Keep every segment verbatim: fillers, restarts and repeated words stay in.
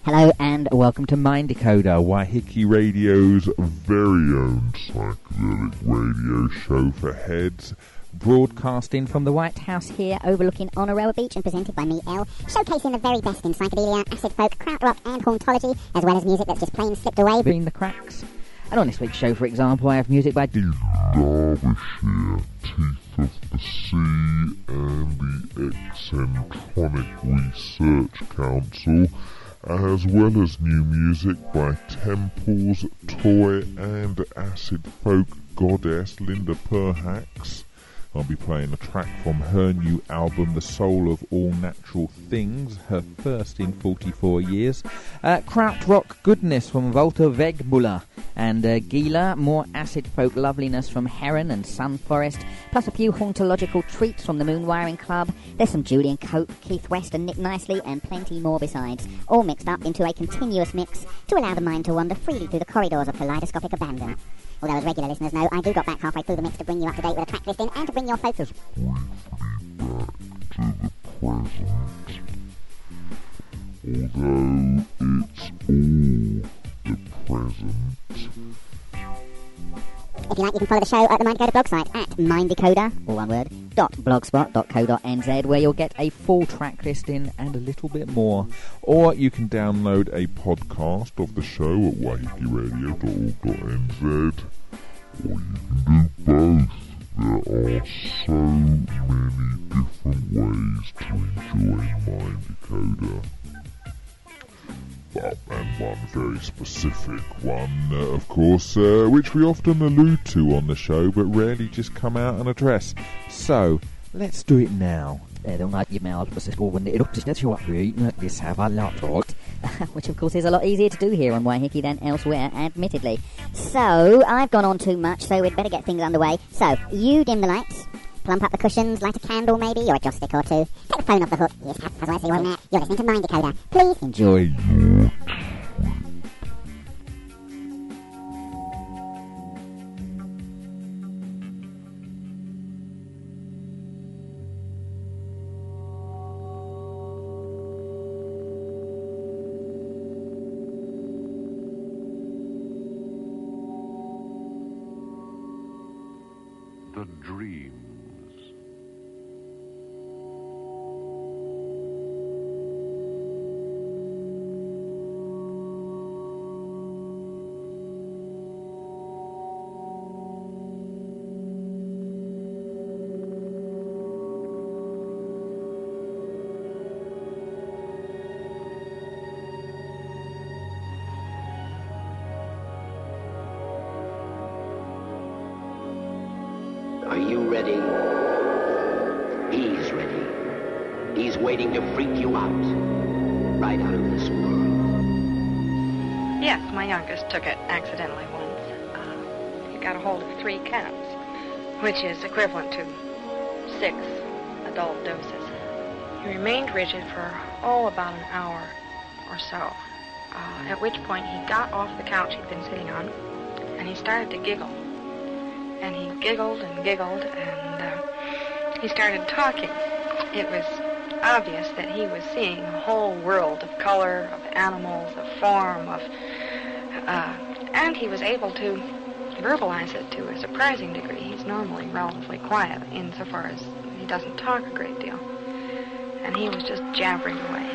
Hello and welcome to Mind Decoder, Waiheke Radio's very own psychedelic radio show for heads. broadcasting from the White House here overlooking Onaroa Beach and presented by me, Elle, showcasing the very best in psychedelia, acid folk, krautrock and hauntology, as well as music that's just plain slipped away between the cracks. And on this week's show, for example, I have music by the Derbyshire Teeth of the Sea and the Eccentronic Research Council, as well as new music by Temples, Toy and acid folk goddess Linda Perhacs. I'll be playing a track from her new album, The Soul of All Natural Things, her first in forty-four years. Uh, Krautrock goodness from Walter Wegmuller. And uh, Gila, more acid folk loveliness from Heron and Sun Forest, plus a few hauntological treats from the Moonwiring Club. There's some Julian Cope, Keith West and Nick Nicely, and plenty more besides, all mixed up into a continuous mix to allow the mind to wander freely through the corridors of kaleidoscopic abandon. Although, as regular listeners know, I do got back halfway through the mix to bring you up to date with a track listing and to bring your focus briefly back to the present, although it's all the present. If you like, you can follow the show at the Mind Decoder blog site at Mind Decoder, all one word, dot blogspot dot co dot n z, where you'll get a full track listing and a little bit more. Or you can download a podcast of the show at waiheke radio dot org dot n z. Or you can do both. There are so many different ways to enjoy Mind Decoder. But, and one very specific one, uh, of course, uh, which we often allude to on the show, but rarely just come out and address. So, let's do it now. Which of course is a lot easier to do here on Waiheke than elsewhere, admittedly. So, I've gone on too much, so we'd better get things underway. So, you dim the lights, plump up the cushions, light a candle maybe, or a joss stick or two. Take the phone off the hook. Yes, that's what I say, wasn't it? You're listening to Mind Decoder. Please enjoy. The dreams. Are you ready? He's ready. He's waiting to freak you out. Right out of this world. Yes, my youngest took it accidentally once. Uh, he got a hold of three counts, which is equivalent to six adult doses. He remained rigid for, oh, about an hour or so, uh, at which point he got off the couch he'd been sitting on, and he started to giggle. And he giggled and giggled, and uh, he started talking. It was obvious that he was seeing a whole world of color, of animals, of form, of... Uh, and he was able to verbalize it to a surprising degree. He's normally relatively quiet insofar as he doesn't talk a great deal. And he was just jabbering away.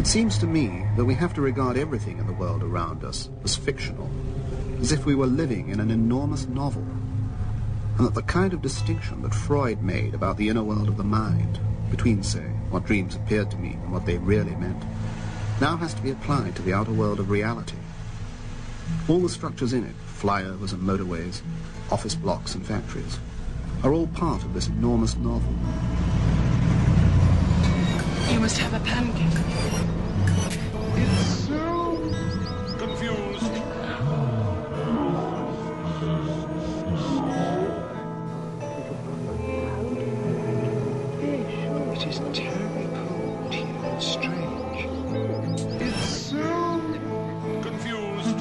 seems to me that we have to regard everything in the world around us as fictional, as if we were living in an enormous novel, and that the kind of distinction that Freud made about the inner world of the mind, between, say, what dreams appeared to mean and what they really meant, now has to be applied to the outer world of reality. All the structures in it, flyovers and motorways, office blocks and factories, are all part of this enormous novel. You must have a pancake. It's so confused. It is terribly cold here and strange. It's so confused.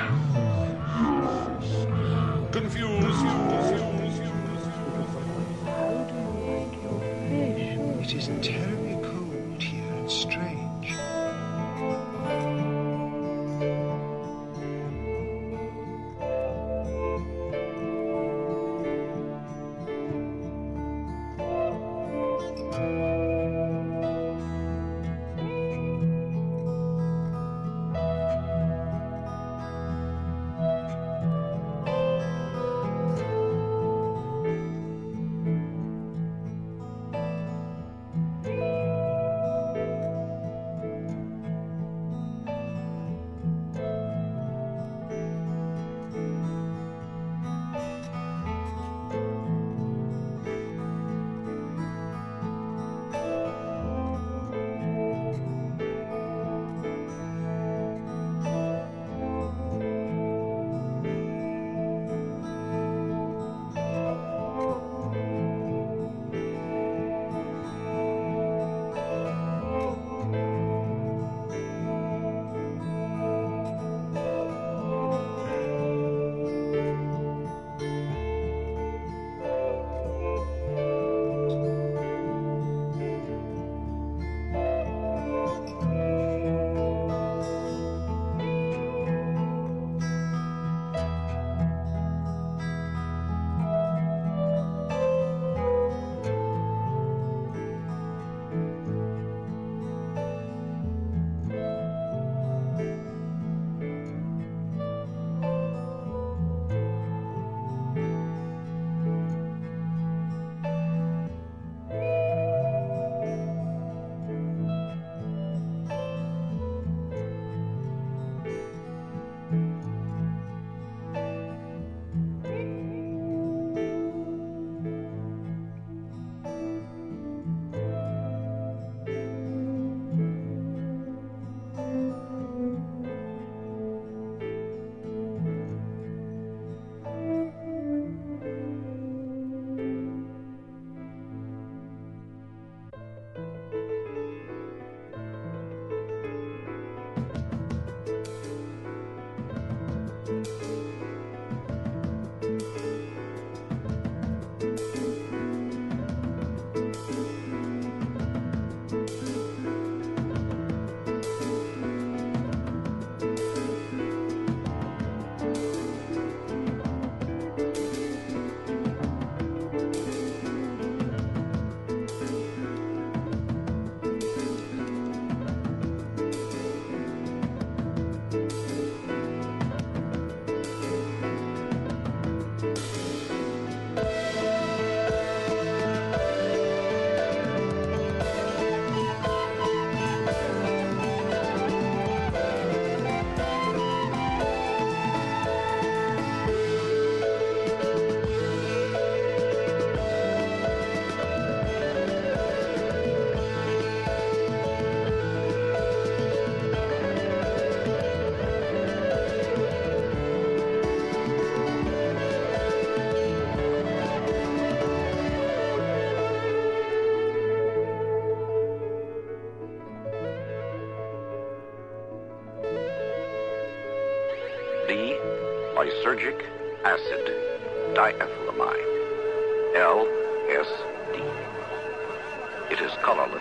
Confused. Confused. It is terribly cold here and strange. D. Lysergic acid diethylamide. L S D. It is colorless,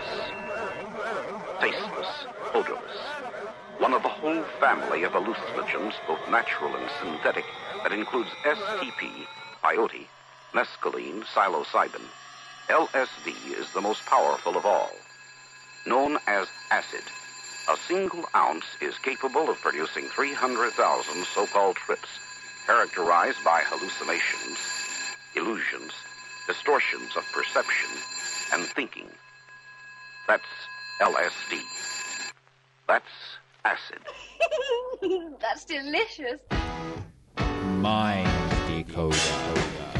tasteless, odorless. One of the whole family of hallucinogens, both natural and synthetic, that includes S T P, peyote, mescaline, psilocybin. L S D is the most powerful of all. Known as acid, A single ounce is capable of producing three hundred thousand so-called trips, characterized by hallucinations, illusions, distortions of perception, and thinking. That's L S D. That's acid. That's delicious. Mind Decoder.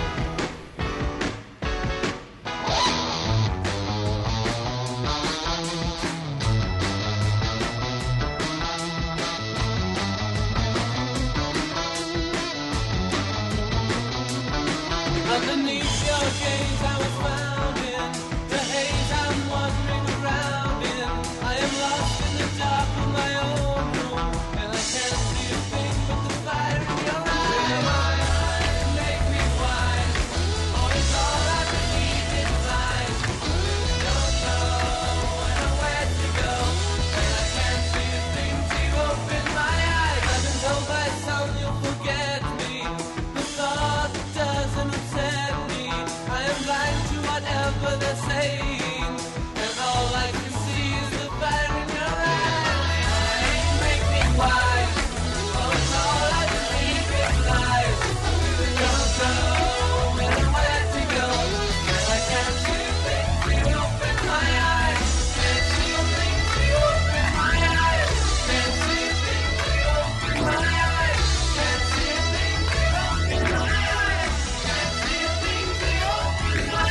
Underneath your gaze I was found in the haze I'm wandering around in. I am lost in the dark of my own room, and I can't see a thing but the fire in your eyes. My eyes make me wise. Oh, it's all I believe in lies. Don't know when or where to go, and I can't see a thing till you open my eyes. I've been told by some you'll forget me. The thought doesn't upset me. I am blind to whatever they're saying, and all I can see is the fire in your eyes. Make me wise. Oh, it's all I believe in lies. Don't know when and where to go, and I can't see a thing till you open my eyes. Can't see a thing till you open my eyes. Can't see a thing till you open my eyes. Can't see a thing till you open my eyes. Can't see a thing till you open my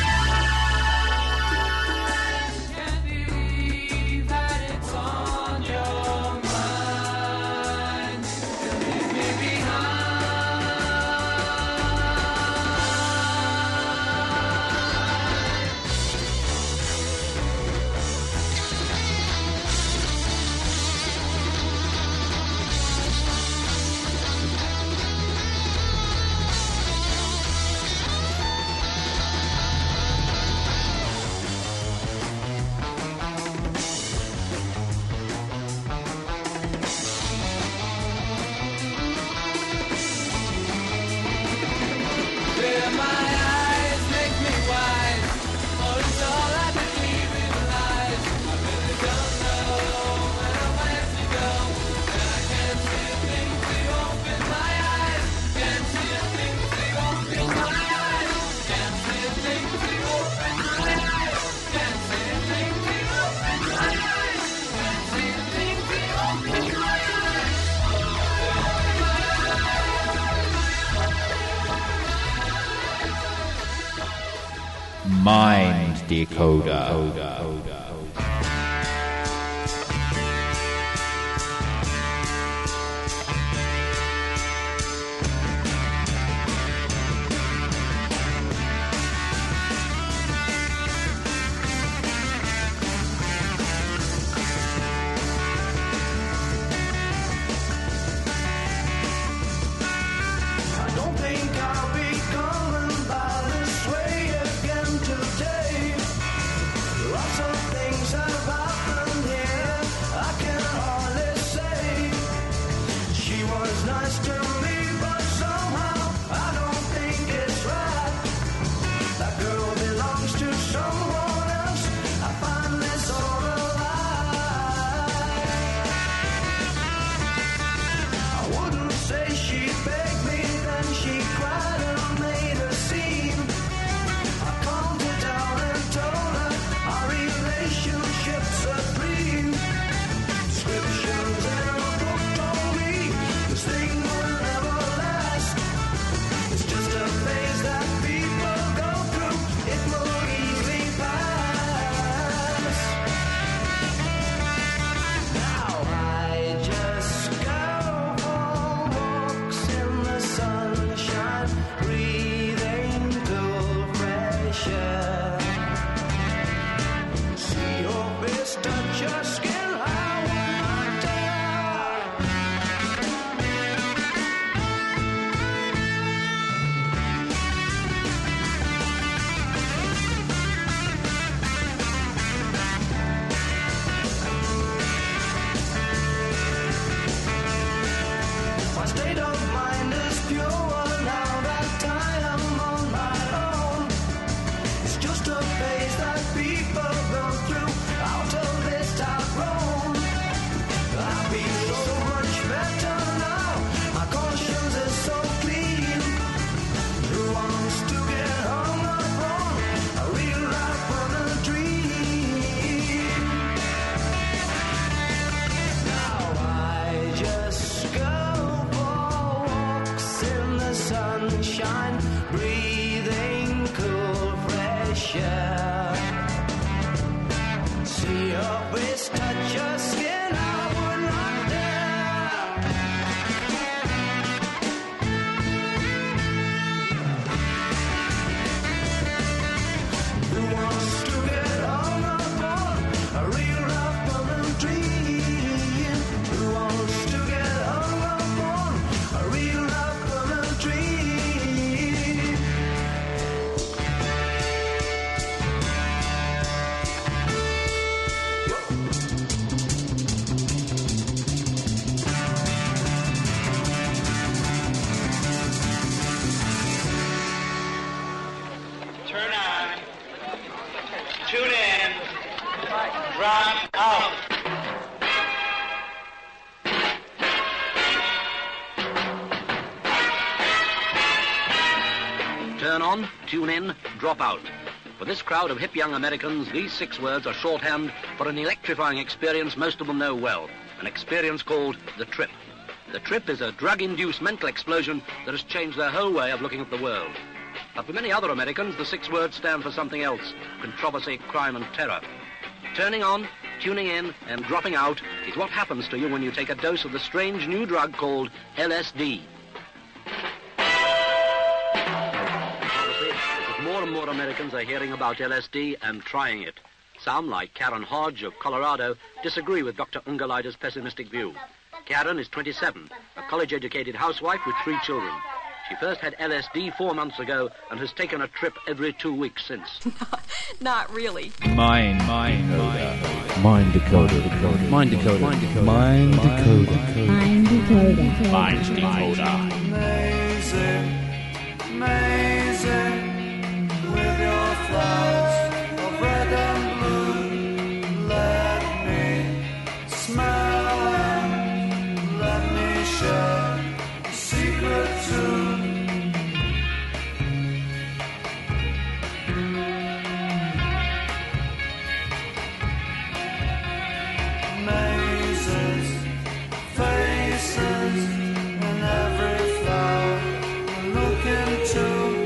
eyes. Can't believe that it's on your mind. Leave me behind. Yeah, my eyes make me wise. Oh, it's all I believe in lies. I really don't know when or where to go, and I can't see a thing till you open my eyes. Can't see a thing till you open my eyes. Can't see a thing till you open my eyes. Can't see a thing till you open my eyes. Can't see a thing till you open my eyes. Mind Decoder. I don't think I'll be going by this way again today. Lots of things Turn on, tune in, drop out. For this crowd of hip young Americans, these six words are shorthand for an electrifying experience most of them know well, an experience called the trip. The trip is a drug-induced mental explosion that has changed their whole way of looking at the world. But for many other Americans, the six words stand for something else: controversy, crime, and terror. Turning on, tuning in, and dropping out is what happens to you when you take a dose of the strange new drug called L S D. More and more Americans are hearing about L S D and trying it. Some, like Karen Hodge of Colorado, disagree with Doctor Ungolider's pessimistic view. Karen is twenty-seven, a college-educated housewife with three children. She first had L S D four months ago and has taken a trip every two weeks since. Not really. Mind, mind, mind decoder, decoder, mind decoder, mind decoder, mind decoder, Mind decoder. mind decoder. Amazing, amazing. With your flowers of red and blue, let me smile and let me share a secret too. Mazes, faces in every flower I look into.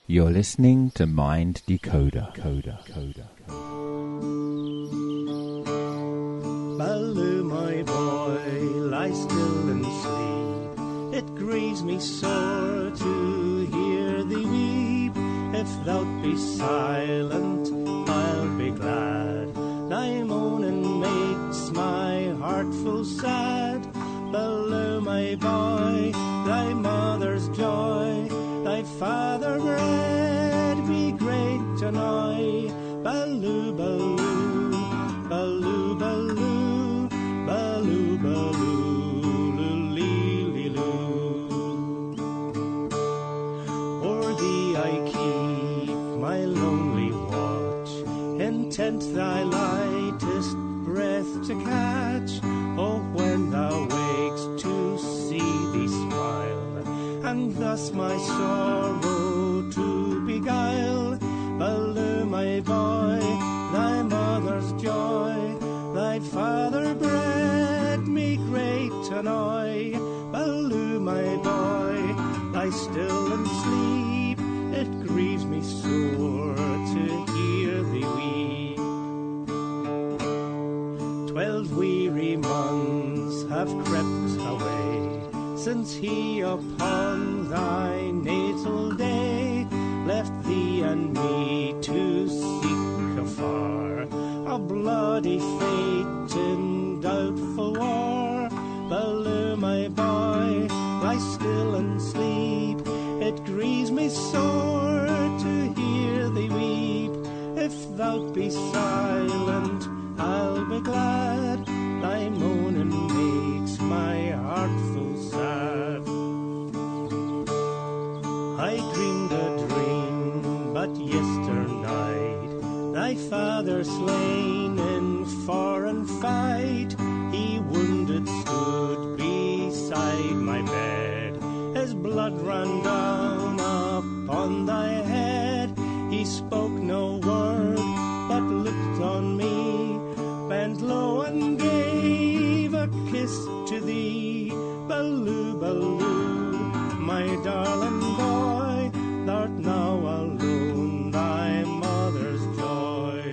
You're listening to Mind Decoder. Coda, coda, Baloo, my boy, lie still and sleep. It grieves me sore to hear thee weep. If thou'lt be silent, I'll be glad. Thy moaning makes my heart full sad. Baloo, my boy, thy mother's joy, thy father bred me great annoy. Baloo, Baloo, Baloo, Baloo, Baloo, Baloo, loo-lee-lee-loo. O'er thee I keep my lonely watch, intent thy lightest breath to catch. Oh, when thou wakes to see thee smile, and thus my sorrow to beguile. Baloo, my boy, thy mother's joy, thy father bred me great annoy. Baloo, my boy, lie still and sleep. It grieves me sore to hear thee weep. Twelve weary months have crept away since he upon thy natal day left thee and me to seek afar a bloody fate in doubtful war. Baloo, my boy, lie still and sleep. It grieves me sore to hear thee weep. If thou'lt be silent, I'll be glad. Thy moaning makes my heart full sad. I dreamed a dream but yesternight, thy father slain in foreign fight. He wounded stood beside my bed, his blood ran down upon thy head. He spoke no word but looked on me, bent low and gave a kiss to thee. Baloo, Baloo, my darling boy, thou'rt now alone, thy mother's joy.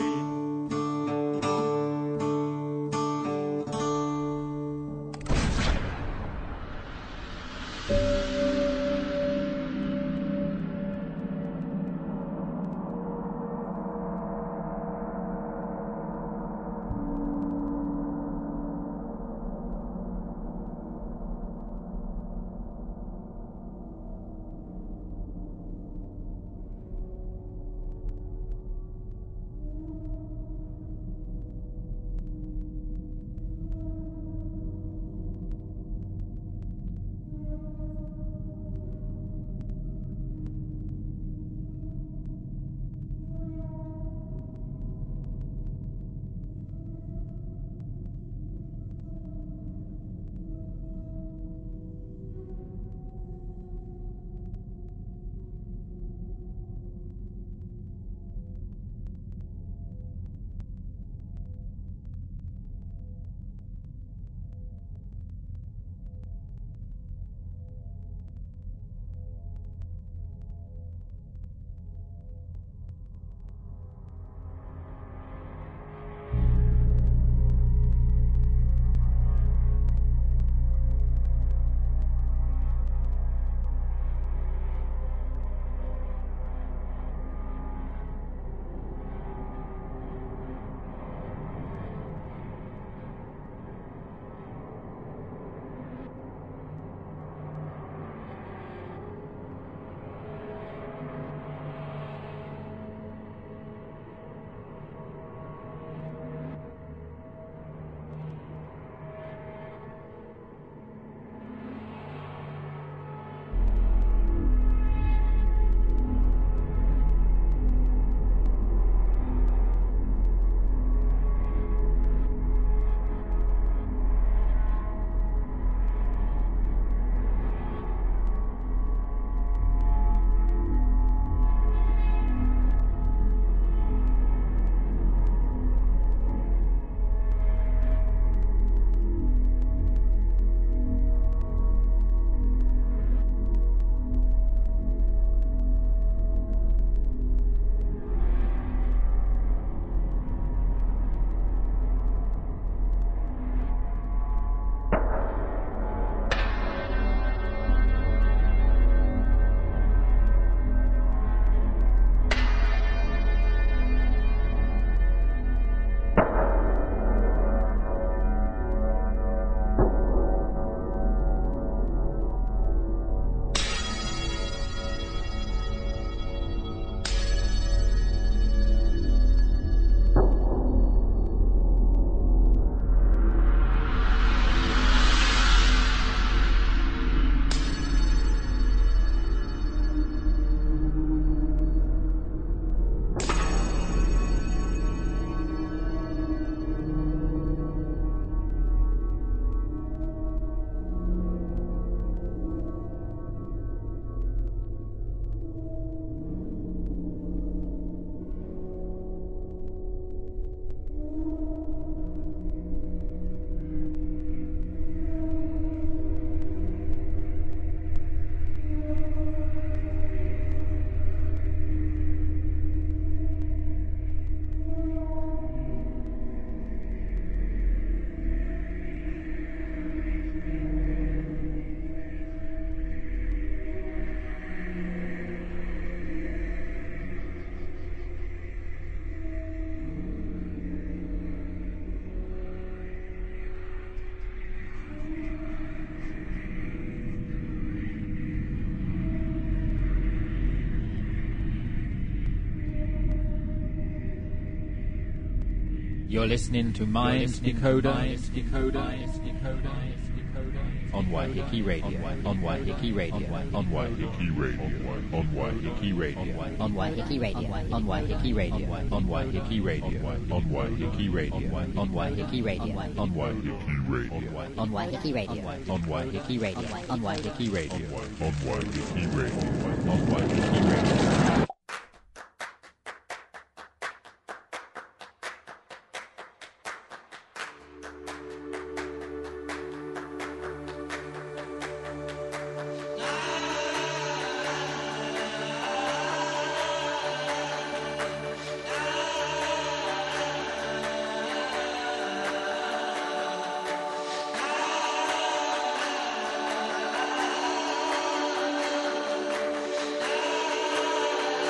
You're listening to Mind Decoder on Waiheke Radio, on Waiheke Radio, on Waiheke Radio, on Waiheke Radio, On Waiheke Radio, on Waiheke Radio, on Waiheke Radio, On Waiheke Radio. on Waiheke Radio, On Waiheke Radio. on Waiheke Radio, on Waiheke Radio, on Waiheke Radio. On Waiheke Radio. on Waiheke Radio. Ah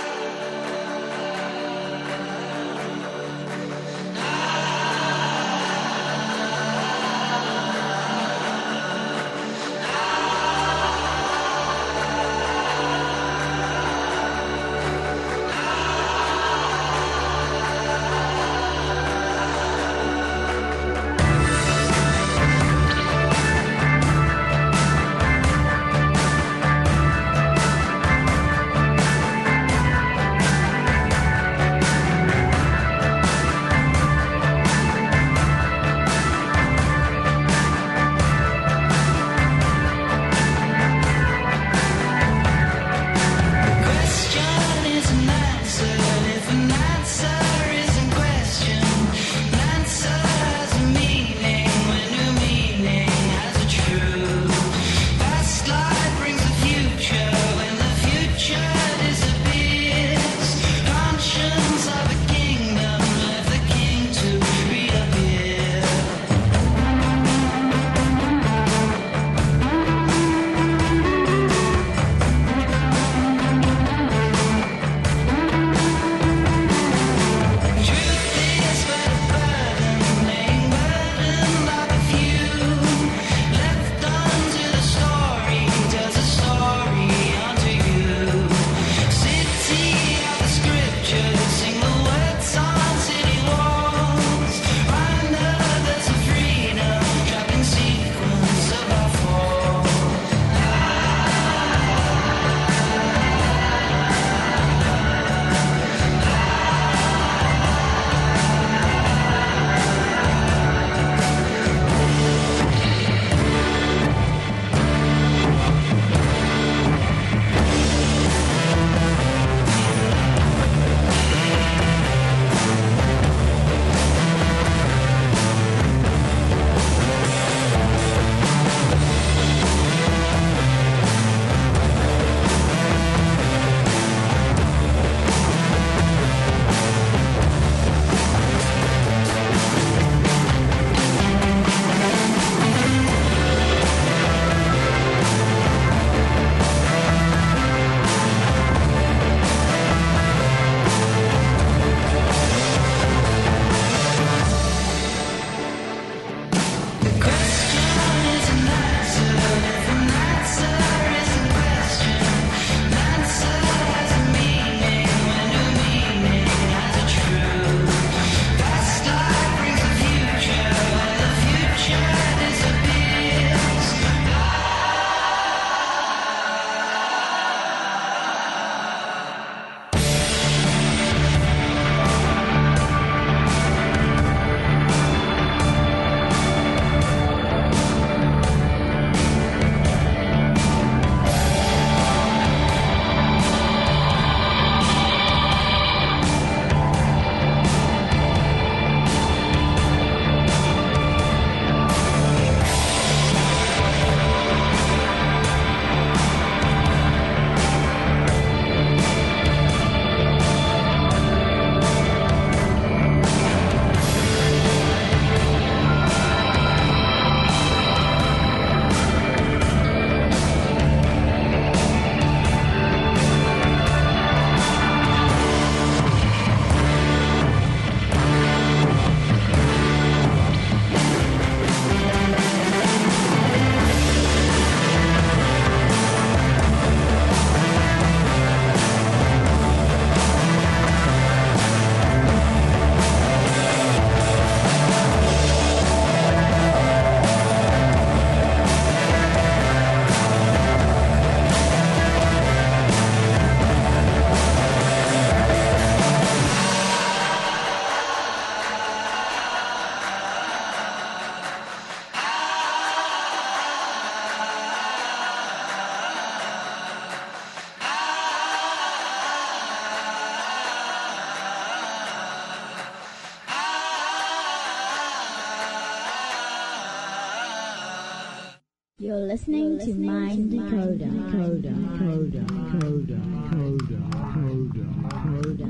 You're listening to Mind Decoder. Decoder. Decoder. Decoder. Decoder. Decoder. Decoder.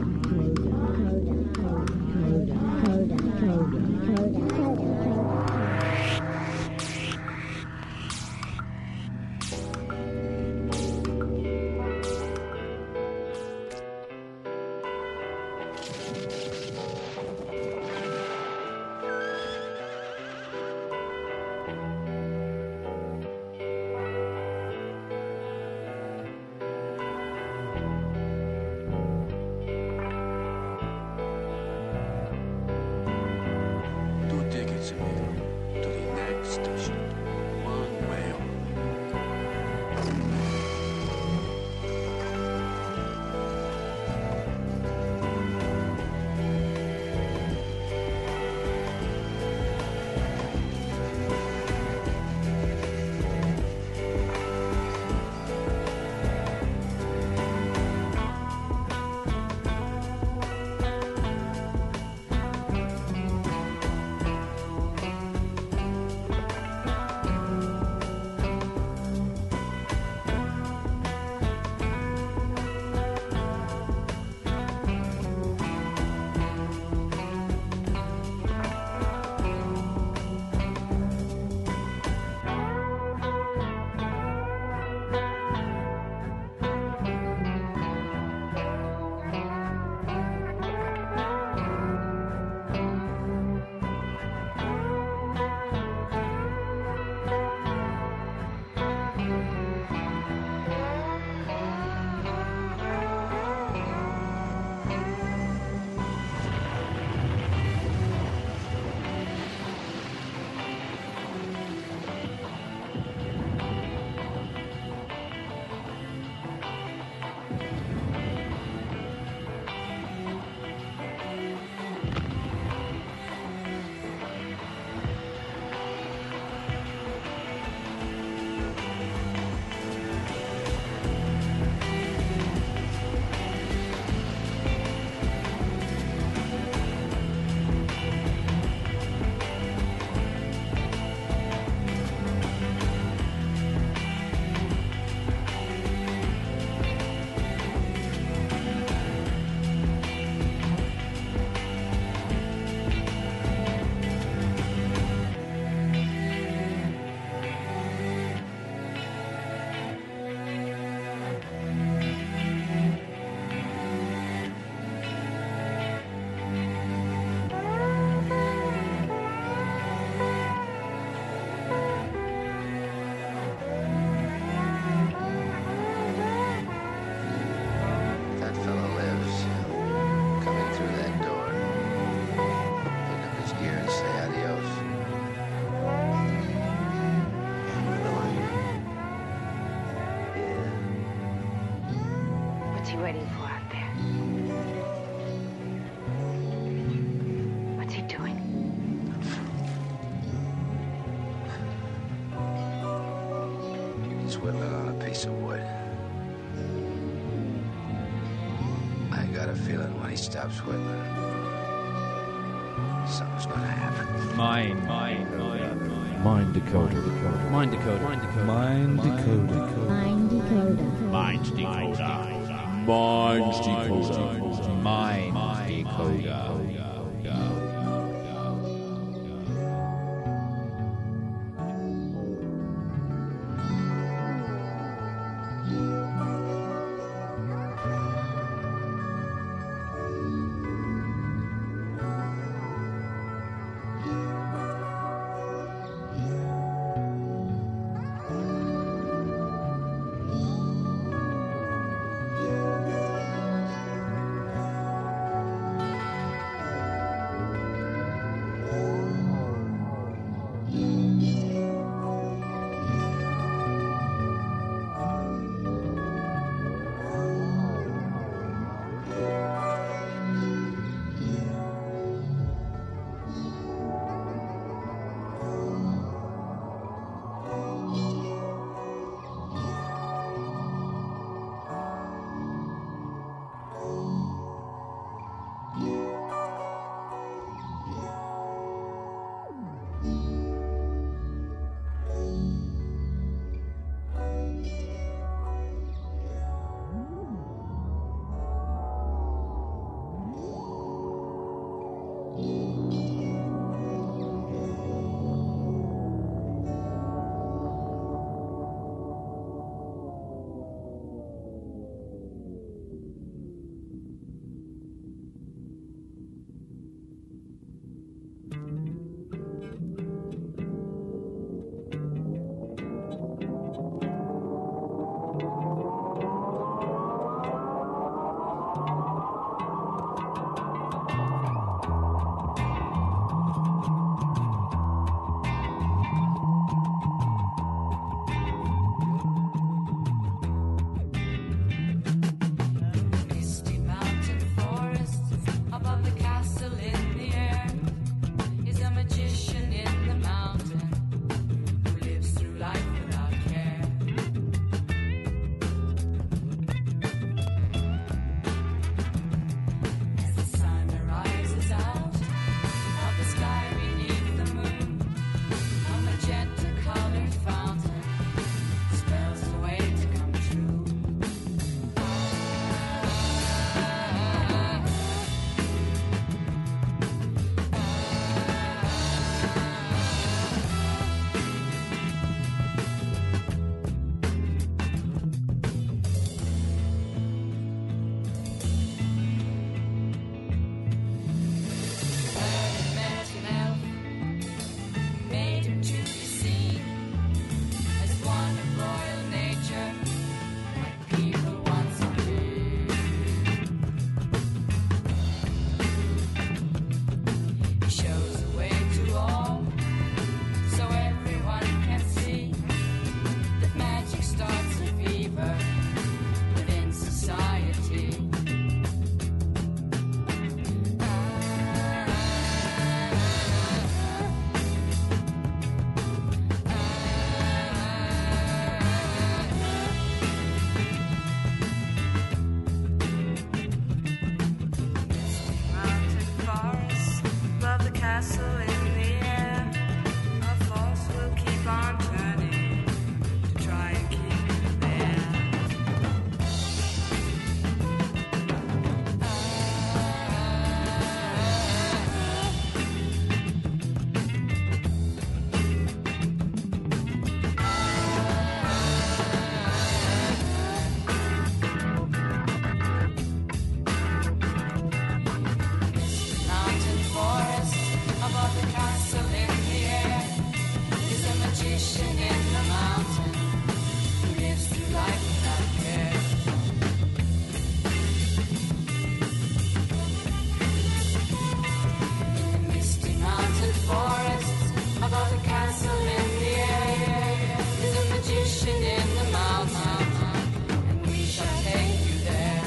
Decoder. Decoder. Whittling on a piece of wood. I got a feeling when he stops whittling, something's gonna happen. Mind, mind, mind, Mind Decoder. Decoder. Mind Decoder. Mind Decoder. Mind Decoder. Mind Decoder. Mind Decoder. Mind Decoder. Mind Decoder. above the castle in the air is a magician in the mountain who lives through life without care. In the misty mountain forests above the castle in the air is a magician in the mountain, and we shall take you there.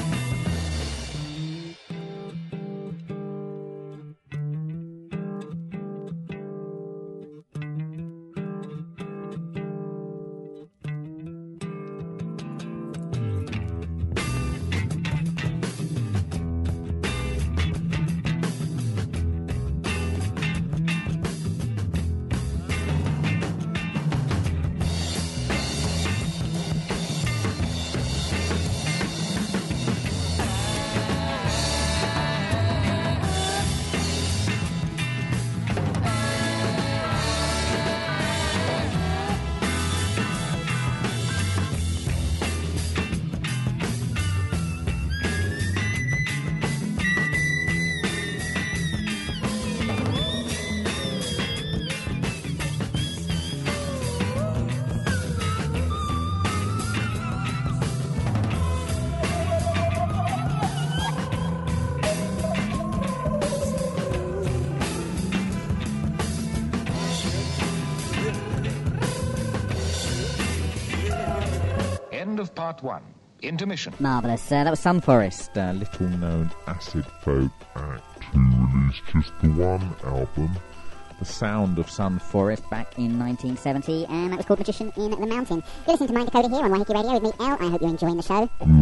End of part one. Intermission. Marvellous. Uh, that was Sunforest. A little known acid folk act who released just the one album. The sound of Sunforest back in nineteen seventy, and that was called Magician in the Mountain. You're listening to Mind Decoder here on Waiheke Radio with me, Elle. I hope you're enjoying the show. Good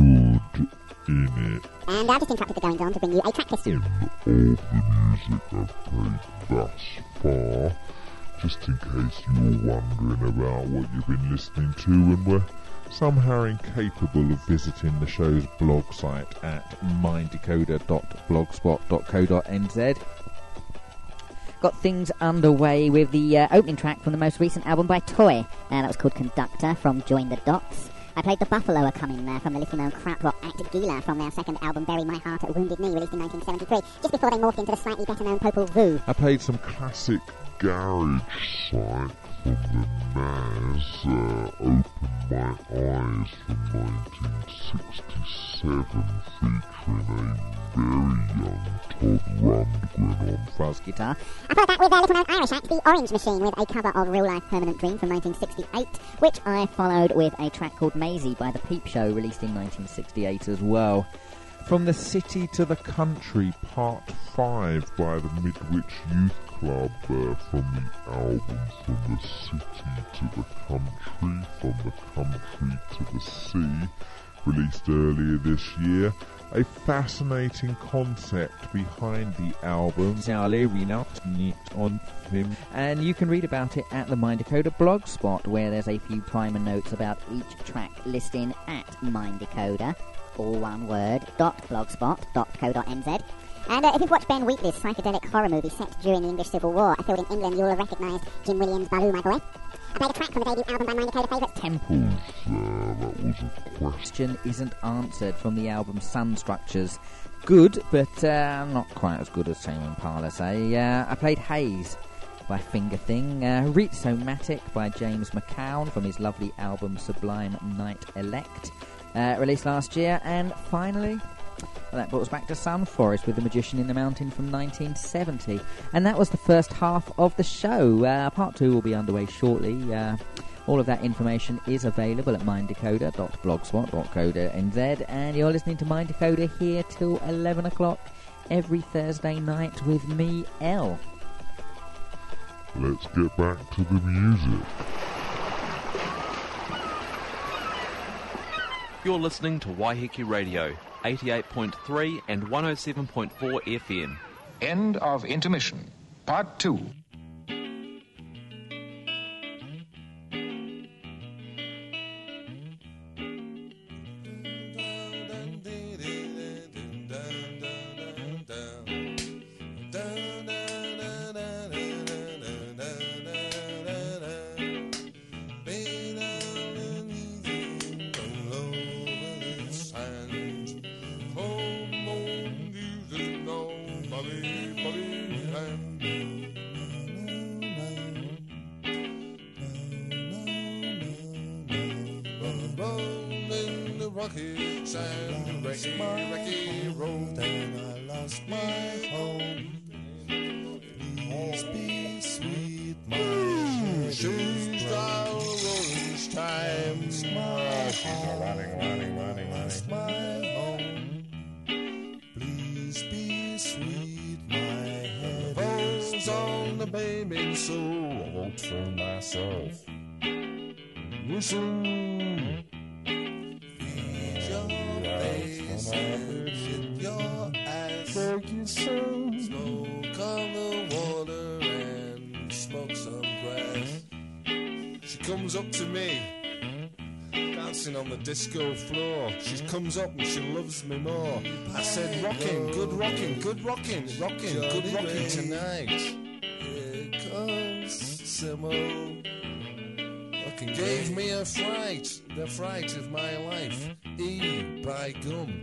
in it. And I've just interrupted the goings on to bring you a track list. In all the music I've played thus far, just in case you're wondering about what you've been listening to, and we're somehow incapable of visiting the show's blog site at mind decoder dot blogspot dot co dot n z. Got things underway with the uh, opening track from the most recent album by Toy. Uh, that was called Conductor from Join the Dots. I played The Buffalo Are Coming there from the little known crap rock act Gila from their second album Bury My Heart at Wounded Knee, released in nineteen seventy-three, just before they morphed into the slightly better known Popol Vuh. I played some classic garage site from the N A S, uh, Open My Eyes from nineteen sixty-seven, featuring a very young Todd Rundgren on fuzz guitar. I played that with their little known Irish act, The Orange Machine, with a cover of Real Life Permanent Dream from nineteen sixty-eight, which I followed with a track called Maisie by The Peep Show, released in nineteen sixty-eight as well. From the City to the Country, Part five by the Midwich Youth Club, uh, from the album From the City to the Country, From the Country to the Sea, released earlier this year. A fascinating concept behind the album. on him. And you can read about it at the Mind Decoder blogspot, where there's a few primer notes about each track listing at Mind Decoder, all one word, dot blogspot dot co dot n z. And uh, if you've watched Ben Wheatley's psychedelic horror movie set during the English Civil War, I feel in England you'll have recognised Jim Williams' Baloo My Boy. I played a track from the debut album by Mind Decoder favourites Temples. Uh, that was a question isn't answered from the album Sun Structures. Good, but uh, not quite as good as Tame Impala say. Uh, I played Haze by Finger Thing, uh, Rhizomatic by James McCown from his lovely album Sublime Night Elect, uh, released last year, and finally, well, that brought us back to Sunforest with The Magician in the Mountain from nineteen seventy. And that was the first half of the show. Uh, part two will be underway shortly. Uh, all of that information is available at mind decoder dot blogspot dot co dot n z. And you're listening to Mind Decoder here till eleven o'clock every Thursday night with me, Elle. Let's get back to the music. You're listening to Waiheke Radio, eighty-eight point three and one oh seven point four F M. End of intermission. Part two. hips and wrecky, wrecky road. Then I lost my home. Please be sweet, my head Shoes down orange time. My heart running, running, running, lost my home. Please be sweet, my head Bones on the baby, so I won't for myself. Whistle. Feed your face and hit your ass. Thank you, son. Smoke on the water and smoke some grass. She comes up to me, dancing on the disco floor. She comes up and she loves me more. I said, rocking, good rocking, good rocking, rocking, good rocking tonight. Here comes Simo. Fucking gave me a fright, the fright of my life. E by gum.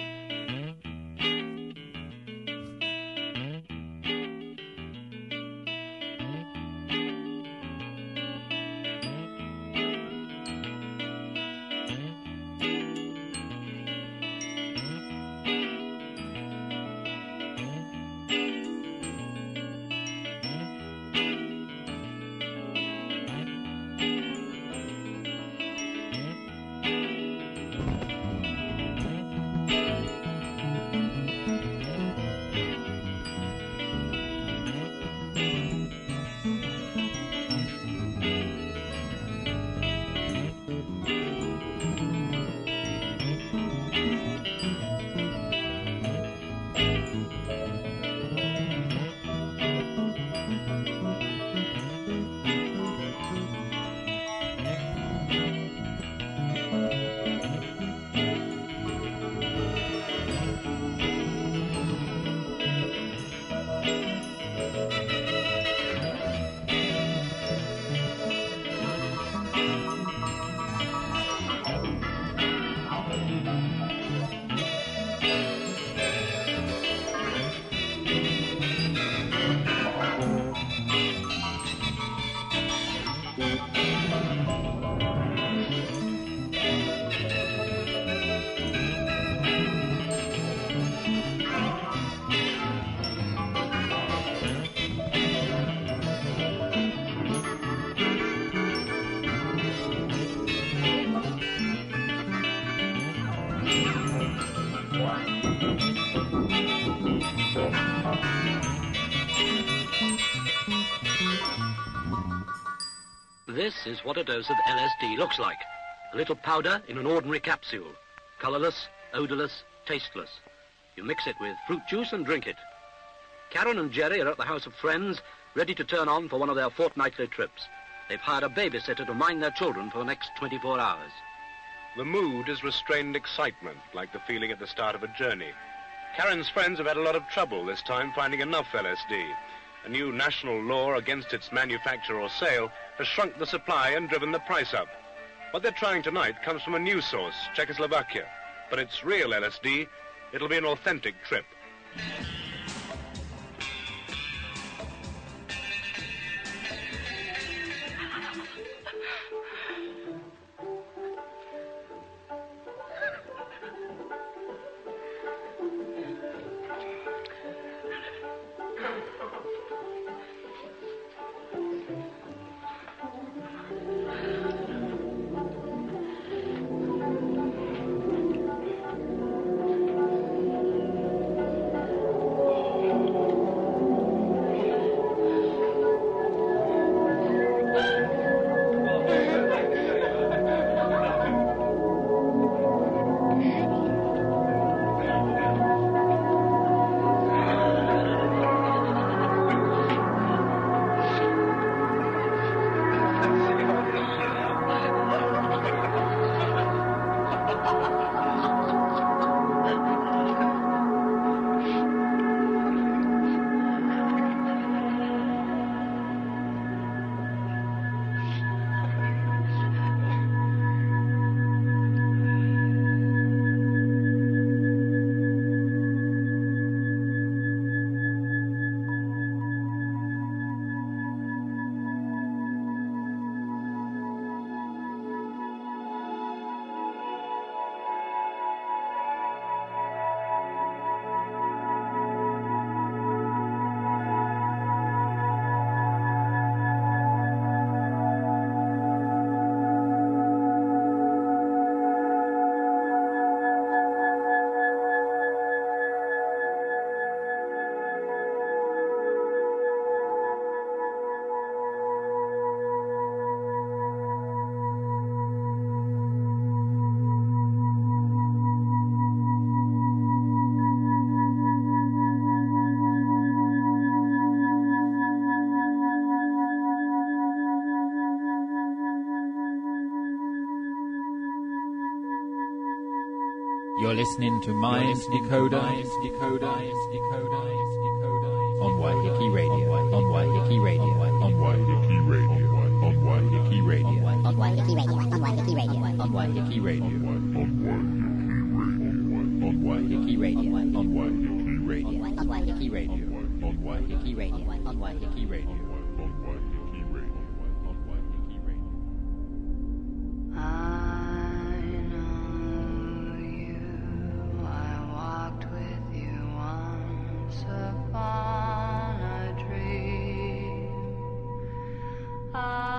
This is what a dose of L S D looks like. A little powder in an ordinary capsule. Colourless, odourless, tasteless. You mix it with fruit juice and drink it. Karen and Jerry are at the house of friends, ready to turn on for one of their fortnightly trips. They've hired a babysitter to mind their children for the next twenty-four hours. The mood is restrained excitement, like the feeling at the start of a journey. Karen's friends have had a lot of trouble this time finding enough L S D. A new national law against its manufacture or sale has shrunk the supply and driven the price up. What they're trying tonight comes from a new source, Czechoslovakia. But it's real L S D. It'll be an authentic trip. You're listening to Mind Decoder, Mind Decoder, Mind Decoder, on Waiheke Radio, on Waiheke Radio, on Waiheke Radio, on Waiheke Radio, On Waiheke Radio, on Waiheke Radio, on Waiheke Radio, on Waiheke Radio, on Waiheke Radio, on Waiheke Radio, on Waiheke Radio, on Waiheke Radio. I know you. I walked with you once upon a dream. I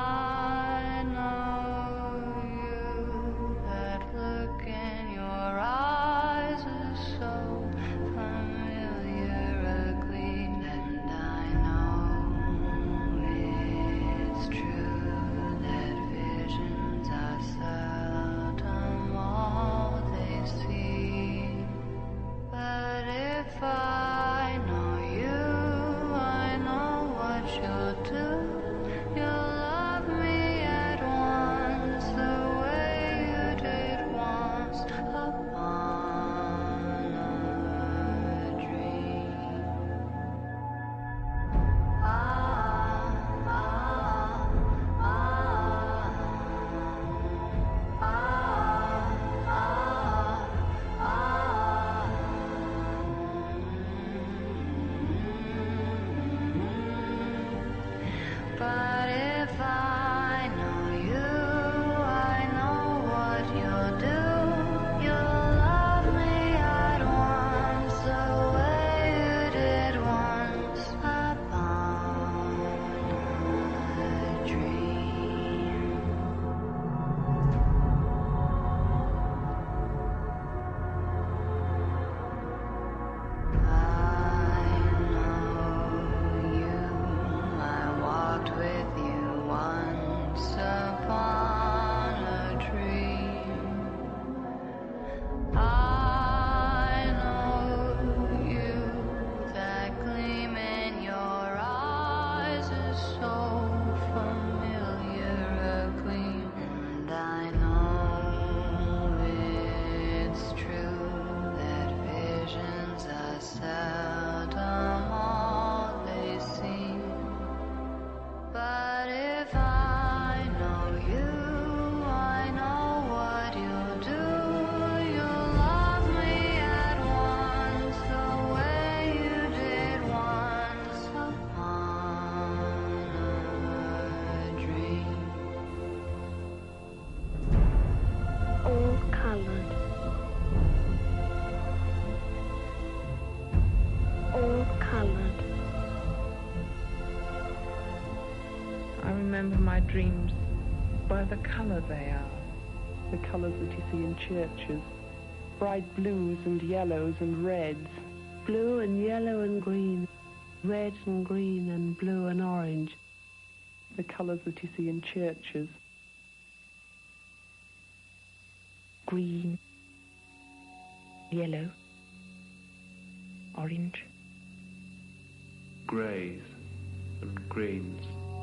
know you. That look in your eyes is so familiar, a gleam, and I know it's true that visions are seldom all they seem. But if I know you, I know what you'll do. You'll love me at once, the way you did once upon a dream. Ah, ah, ah, ah, ah, But if I know you, I know what you'll do. You'll love me at once, the way you did once upon a dream. I walked with you once upon a dream. I know you. That gleam in your eyes is so familiar, a gleam, and I know it's true that visions are seldom all they seem. But if I know you, I know what you'll do. You'll love me at once, the way you did once upon a dream. All colored. All colored. I remember my dreams by the colour they are. The colours that you see in churches. Bright blues and yellows and reds. Blue and yellow and green. Red and green and blue and orange. The colours that you see in churches. Green. Yellow. Orange. Greys and greens.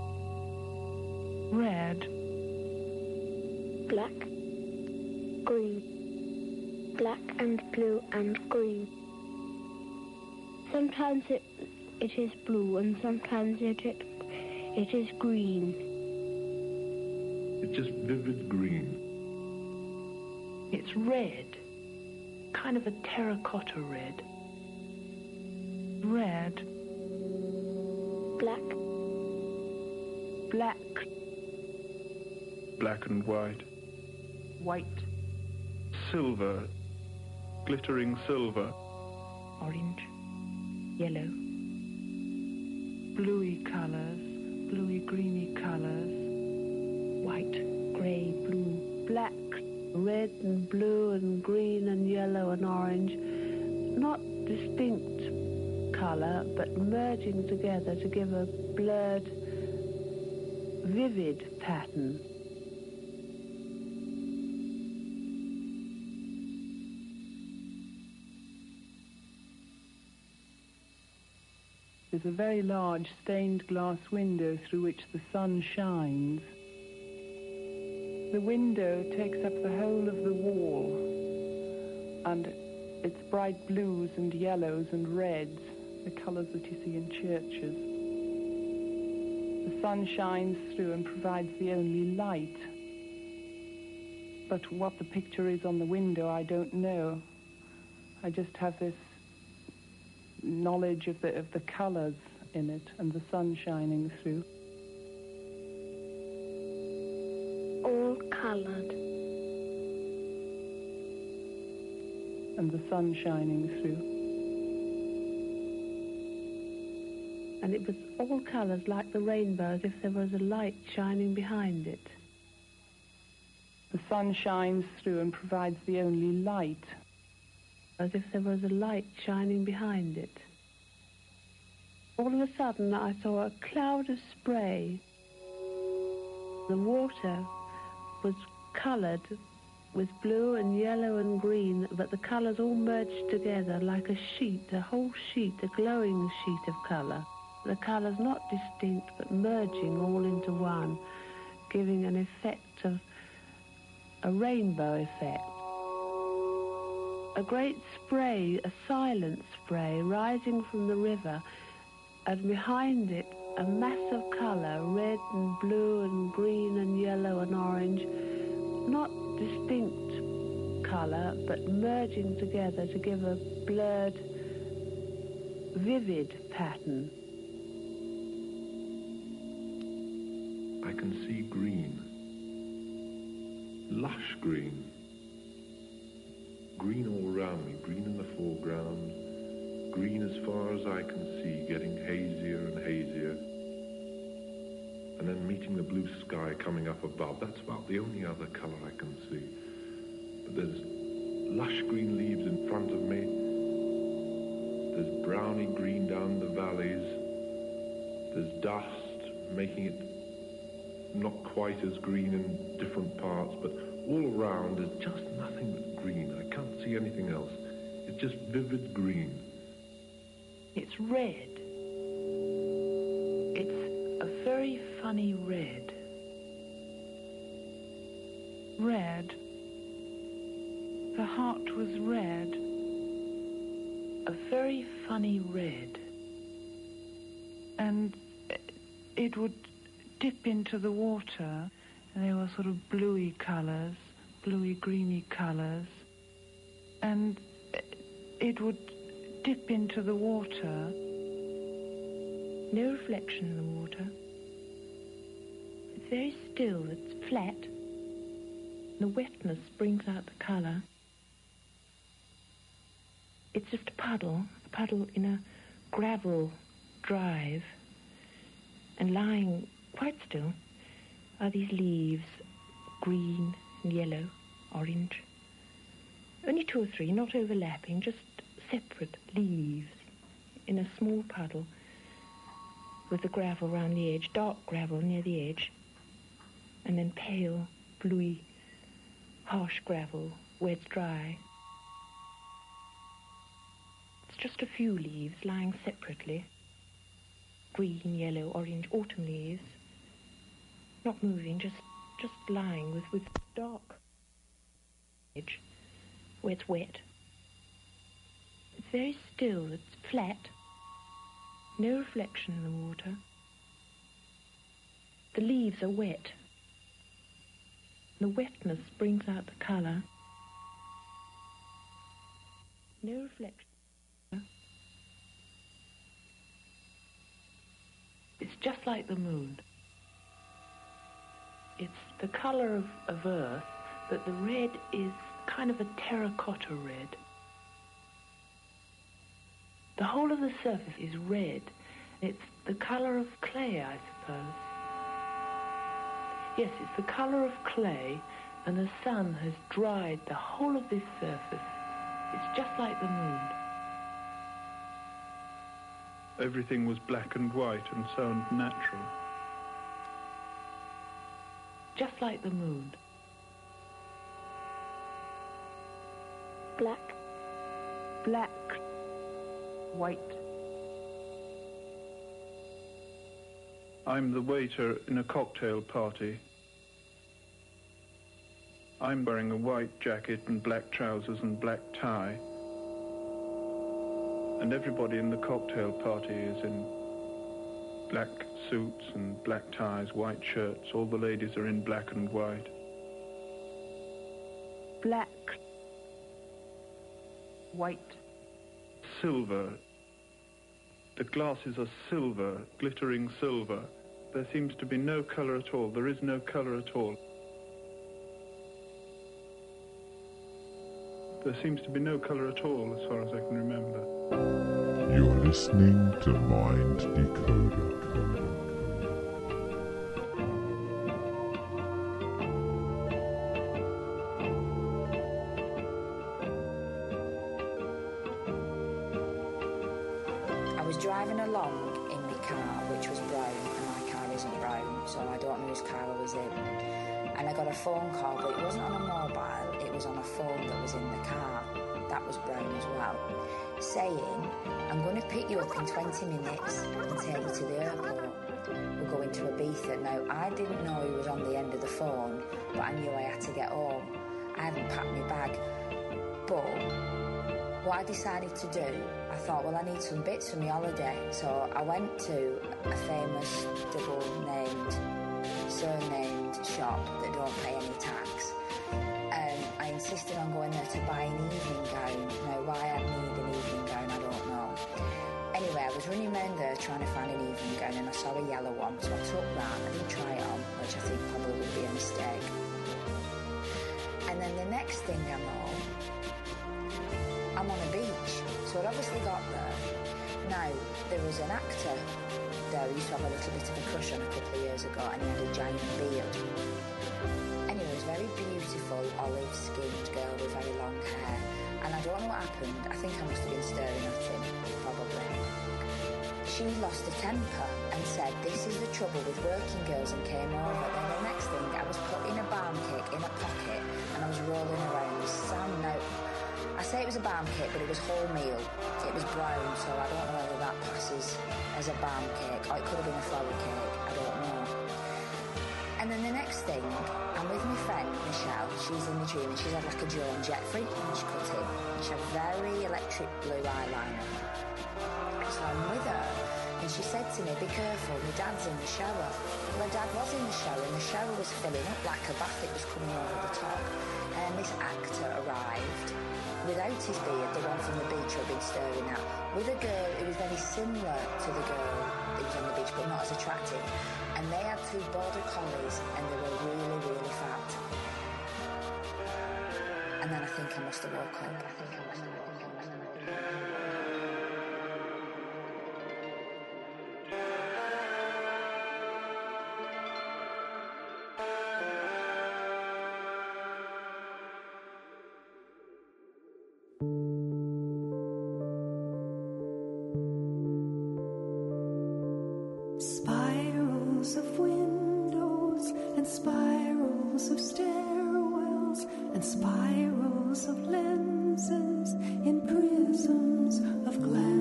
Red. Black. Green. Black and blue and green. Sometimes it it is blue and sometimes it it, it is green. It's just vivid green. It's red. Kind of a terracotta red. Red. Black. Black. Black and white. White. Silver. Glittering silver. Orange. Yellow. Bluey colours. Bluey greeny colours. White. Grey. Blue. Black. Red and blue and green and yellow and orange. Not distinct colour, but merging together to give a blurred, vivid pattern. There's a very large stained glass window through which the sun shines. The window takes up the whole of the wall. and it's bright blues and yellows and reds, the colours that you see in churches. The sun shines through and provides the only light. But what the picture is on the window, I don't know. I just have this knowledge of the of the colours in it and the sun shining through. All coloured. And the sun shining through. And it was all colours like the rainbow, as if there was a light shining behind it. The sun shines through and provides the only light. As if there was a light shining behind it. All of a sudden I saw a cloud of spray. The water was coloured with blue and yellow and green, but the colours all merged together like a sheet, a whole sheet, a glowing sheet of colour. The colours not distinct, but merging all into one, giving an effect of a rainbow effect. A great spray, a silent spray, rising from the river, and behind it a mass of colour, red and blue and green and yellow and orange, not distinct colour, but merging together to give a blurred, vivid pattern. I can see green, lush green, green all around me, green in the foreground, green as far as I can see, getting hazier and hazier, and then meeting the blue sky coming up above. That's about the only other colour I can see. But there's lush green leaves in front of me, there's browny green down the valleys, there's dust making it not quite as green in different parts, but all around is just nothing but green. I can't see anything else. It's just vivid green. It's red. It's a very funny red. Red. The heart was red. A very funny red. And it would dip into the water, and they were sort of bluey colours, bluey greeny colours, and it would dip into the water. No reflection in the water. It's very still, it's flat. The wetness brings out the colour. It's just a puddle, a puddle in a gravel drive, and lying quite still are these leaves, green and yellow, orange. Only two or three, not overlapping, just separate leaves in a small puddle with the gravel round the edge, dark gravel near the edge, and then pale, bluey, harsh gravel where it's dry. It's just a few leaves lying separately. Green, yellow, orange, autumn leaves. Not moving, just just lying with, with dark edge where it's wet. It's very still, it's flat. No reflection in the water. The leaves are wet. The wetness brings out the colour. No reflection. It's just like the moon. It's the colour of, of earth, but the red is kind of a terracotta red. The whole of the surface is red. It's the colour of clay, I suppose. Yes, it's the colour of clay, and the sun has dried the whole of this surface. It's just like the moon. Everything was black and white and so natural. Just like the moon. Black. Black. White. I'm the waiter in a cocktail party. I'm wearing a white jacket and black trousers and black tie. And everybody in the cocktail party is in black suits and black ties, white shirts. All the ladies are in black and white. Black. White. Silver. The glasses are silver, glittering silver. There seems to be no colour at all. There is no colour at all. There seems to be no colour at all, as far as I can remember. You're listening to Mind Decoder. I was driving along in my car, which was brown, and my car isn't brown, so I don't know whose car I was in. And I got a phone call, but it wasn't on a mobile, it was on a phone that was in the car. That was brown as well. Saying, I'm going to pick you up in twenty minutes and take you to the airport. We're going to Ibiza. Now, I didn't know he was on the end of the phone, but I knew I had to get home. I hadn't packed my bag. But what I decided to do, I thought, well, I need some bits for my holiday. So I went to a famous double-named, surnamed shop that don't pay any tax. Um, I insisted on going there to buy an evening gown. Now, why I'd need an evening gown, I don't know. Anyway, I was running around there trying to find an evening gown, and I saw a yellow one, so I took that. I didn't try it on, which I think probably would be a mistake. And then the next thing I know, I'm on a beach, so I'd obviously got there. Now, there was an actor there who used to have a little bit of a crush on a couple of years ago, and he had a giant beard. Anyway, he was a very beautiful, olive-skinned girl with very long hair, and I don't know what happened. I think I must have been staring at him, probably. She lost her temper and said, this is the trouble with working girls, and came over. Then the next thing, I was putting a barm cake in a pocket, and I was rolling around with Sam. Now, I say it was a barm cake, but it was wholemeal. It was brown, so I don't know whether that passes as a barm cake, or it could have been a flour cake, I don't know. And then the next thing, I'm with my friend Michelle. She's in the dream, and she's had like a Joan Jett French cutting. She had very electric blue eyeliner. So I'm with her, and she said to me, be careful, my dad's in the shower. Well, my dad was in the shower, and the shower was filling up like a bath. It was coming over the top. And this actor arrived without his beard, the one from the beach I've been staring at, with a girl who was very similar to the girl who was on the beach, but not as attractive. And they had two border collies, and they were really, really fat. And then I think I must have woke up. I think I must have woke up. Spirals of windows and spirals of stairwells and spirals of lenses in prisms of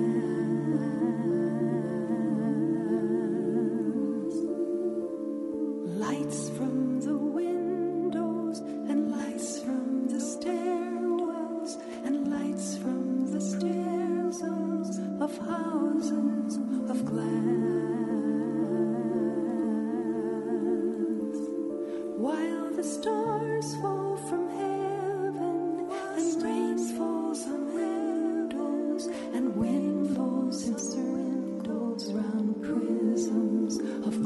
glass. Lights from the windows and lights from the stairwells and lights from the stairs of houses of glass. While the stars fall from heaven and rain falls on windows and wind falls in circles round prisms of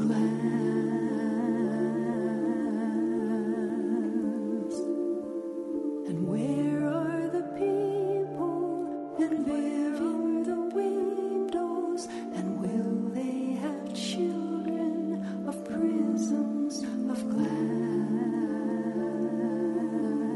glass. And where are the people and where are the windows, and will they have children of prisms of glass?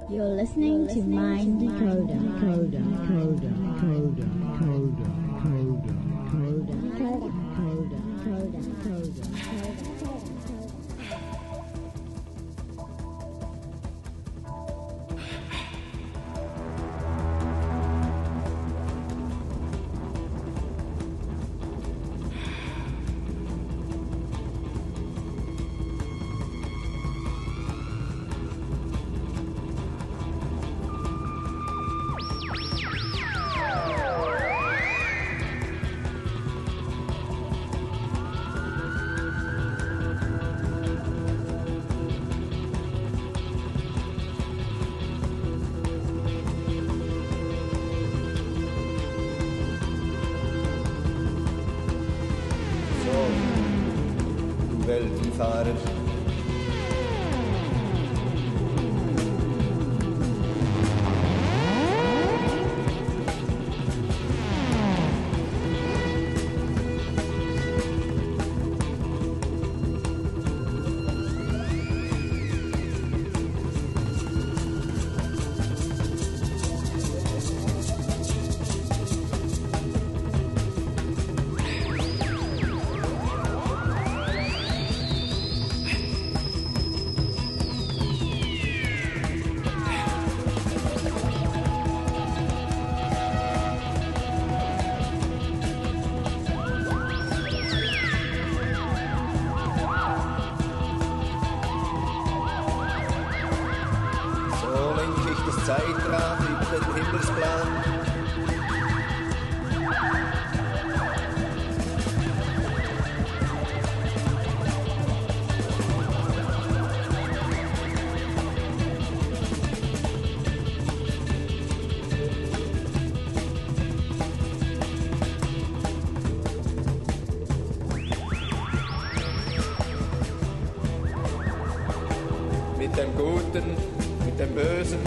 You're listening to Mind Decoder. Coda, coda, coda, coda, coda, coda, coda, coda, coda, coda, coda. Weltenfahrer. Zeitrad über den Himmelsplan. Mit dem Guten, mit dem Bösen.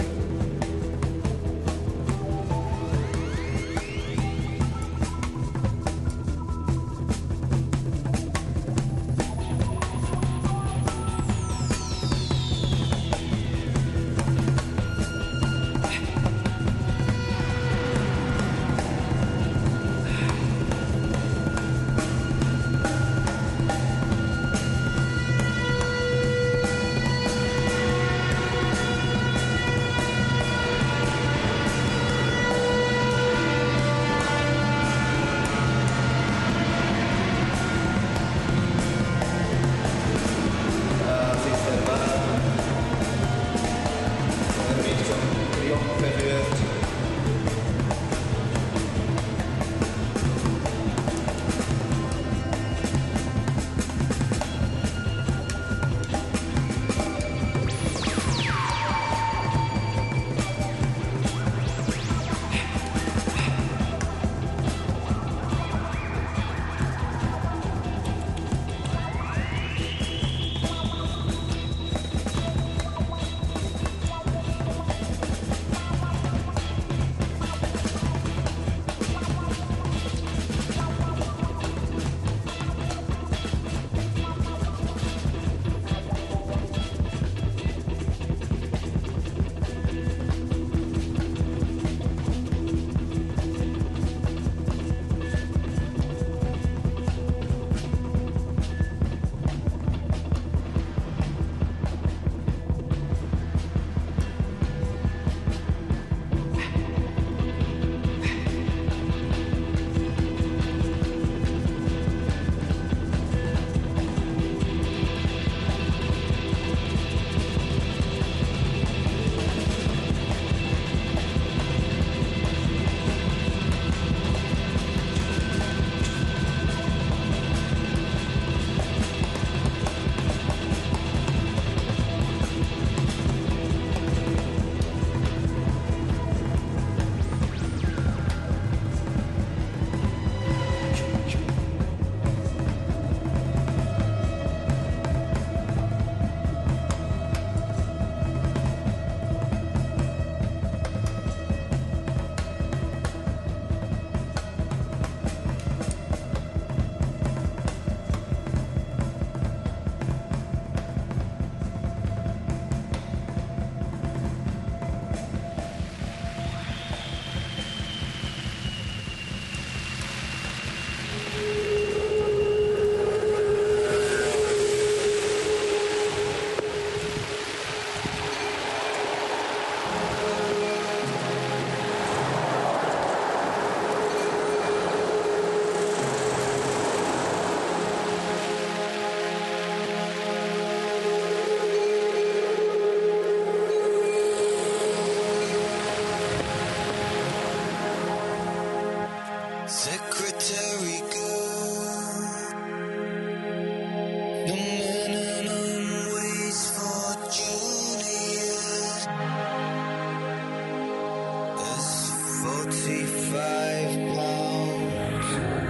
forty-five pounds.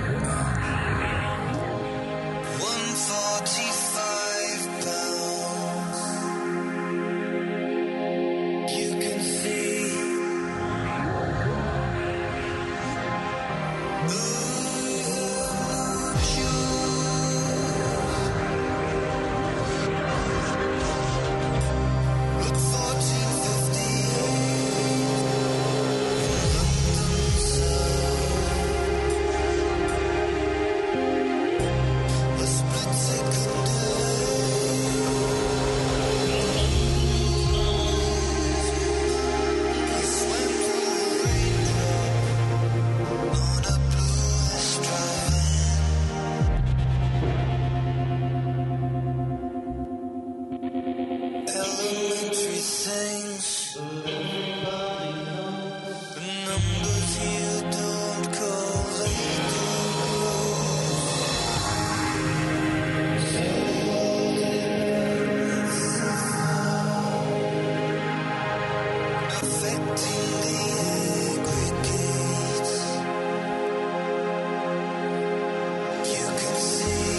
One forty-five pounds. You can see. Look fourteen a split second delay. I swam through a raindrop on a blue Australian. Elementary things, the numbers you don't call, they affecting the aggregates. You can see,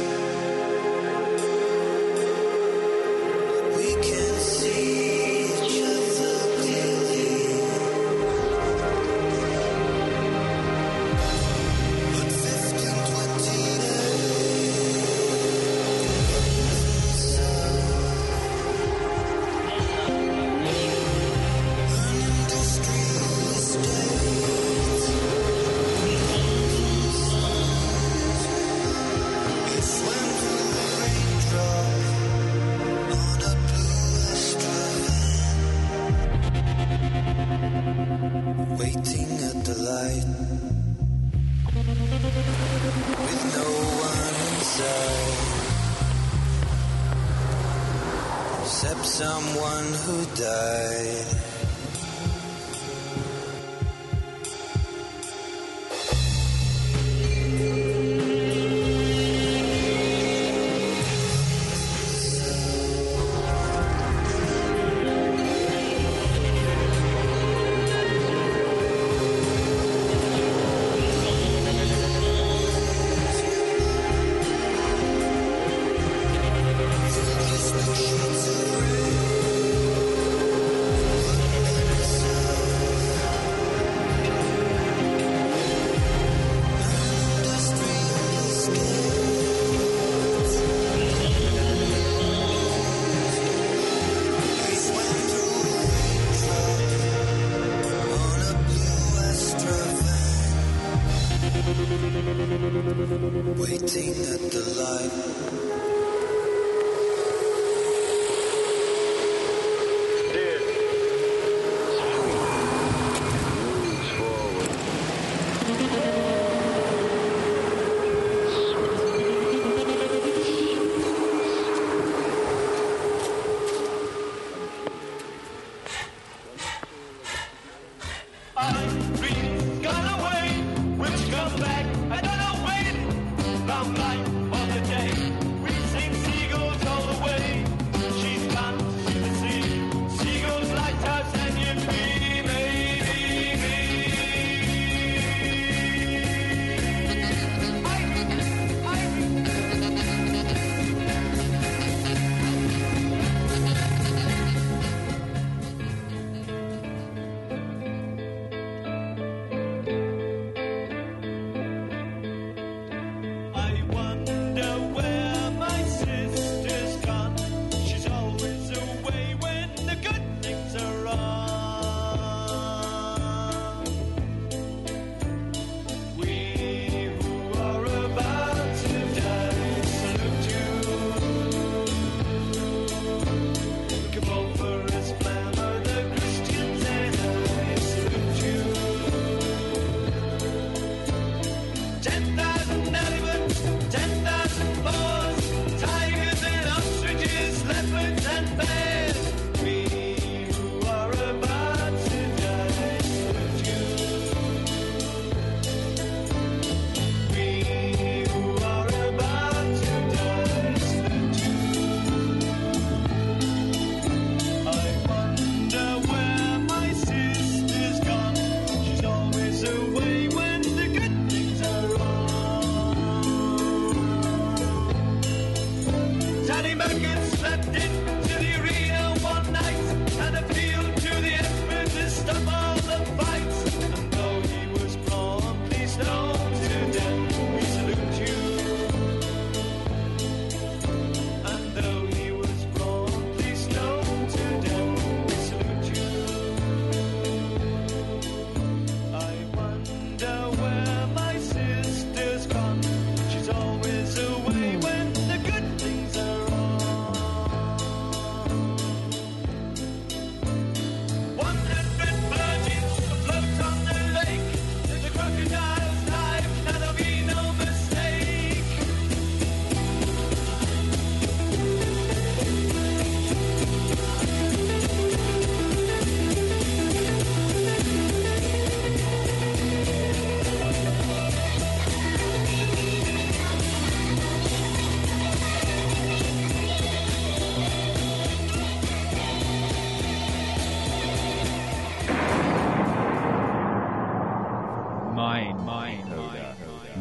we can see each other clearly. But fifteen waiting at the light with no one inside except someone who died. Sheets of rain.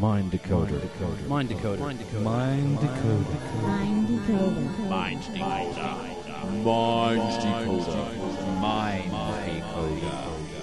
Mind Decoder. Mind Decoder. Mind Decoder. Mind Decoder. Mind Decoder. Mind Decoder. Mind Decoder. Mind Decoder.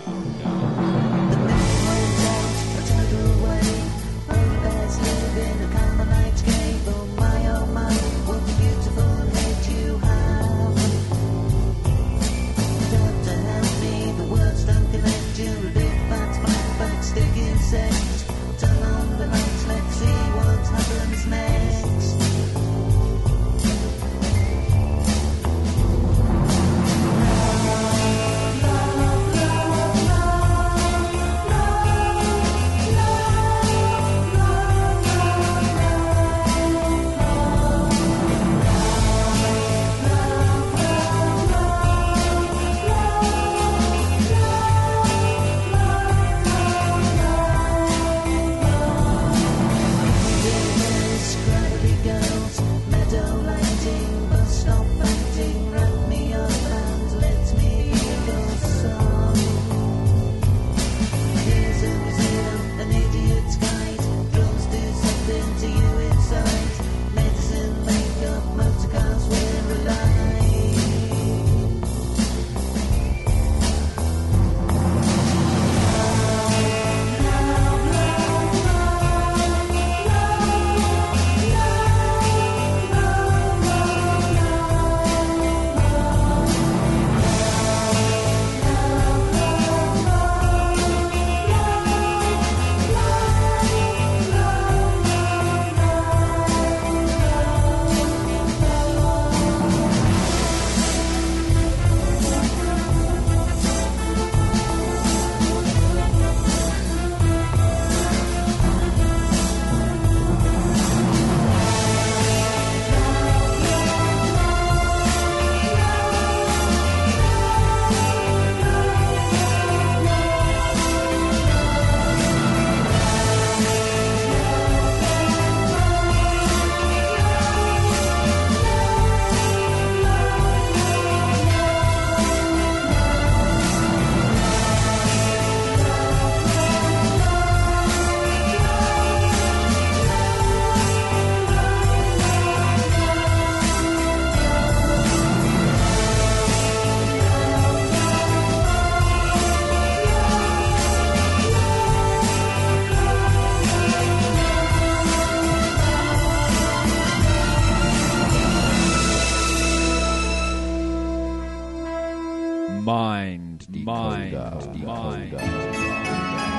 Mind Decoder. Mind Decoder.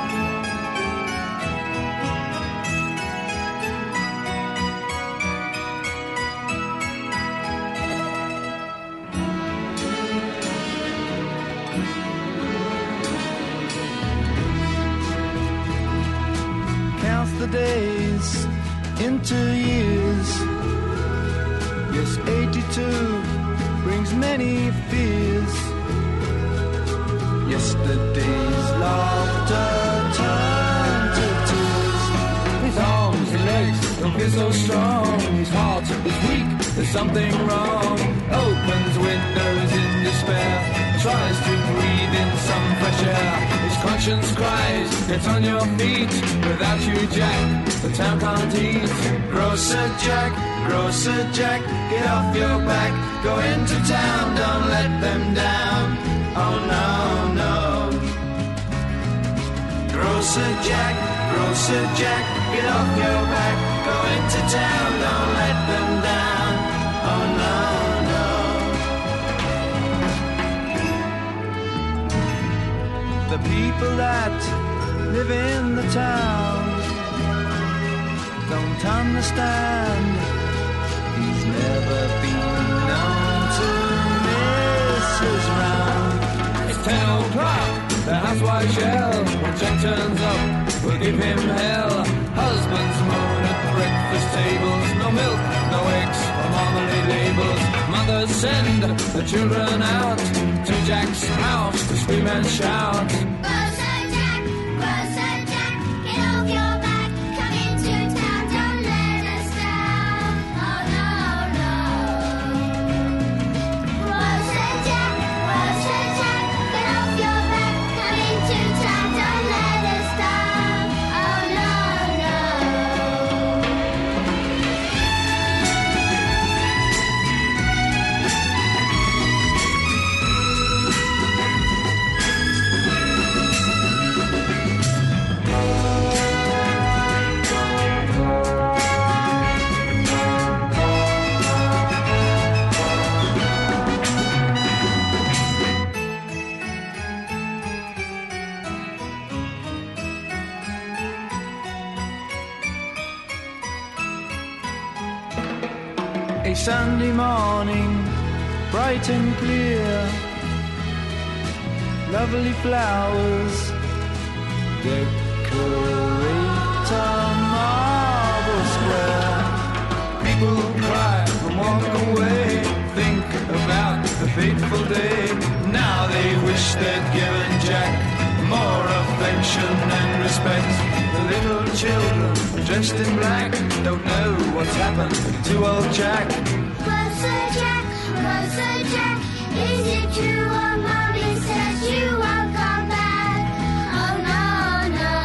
Counts the days into years. Yes, eighty-two brings many fears. Yesterday's laughter turned to tears. His arms and legs don't feel so strong. His heart is weak, there's something wrong. Opens windows in despair. Tries to breathe in some fresh air. His conscience cries, get on your feet. Without you, Jack, the town can't eat. Grocer Jack, Grocer Jack, get off your back. Go into town, don't let them down. Oh no, no. Grocer Jack, Grocer Jack, get off your back. Go into town, don't let them down. Oh no, no. The people that live in the town don't understand. He's never been known to miss his round. It's ten o'clock, the housewife yell. When Jack turns up, we'll give him hell. Husbands moan at breakfast tables. No milk, no eggs, or marmalade labels. Mothers send the children out to Jack's house to scream and shout. A Sunday morning, bright and clear, lovely flowers decorate a marble square. People cry and walk away, think about the fateful day. Now they wish they'd given Jack more affection and respect. The little children dressed in black don't know what's happened to old Jack. Closer, Jack, closer, Jack. Is it true what Mommy says you won't come back? Oh no, no.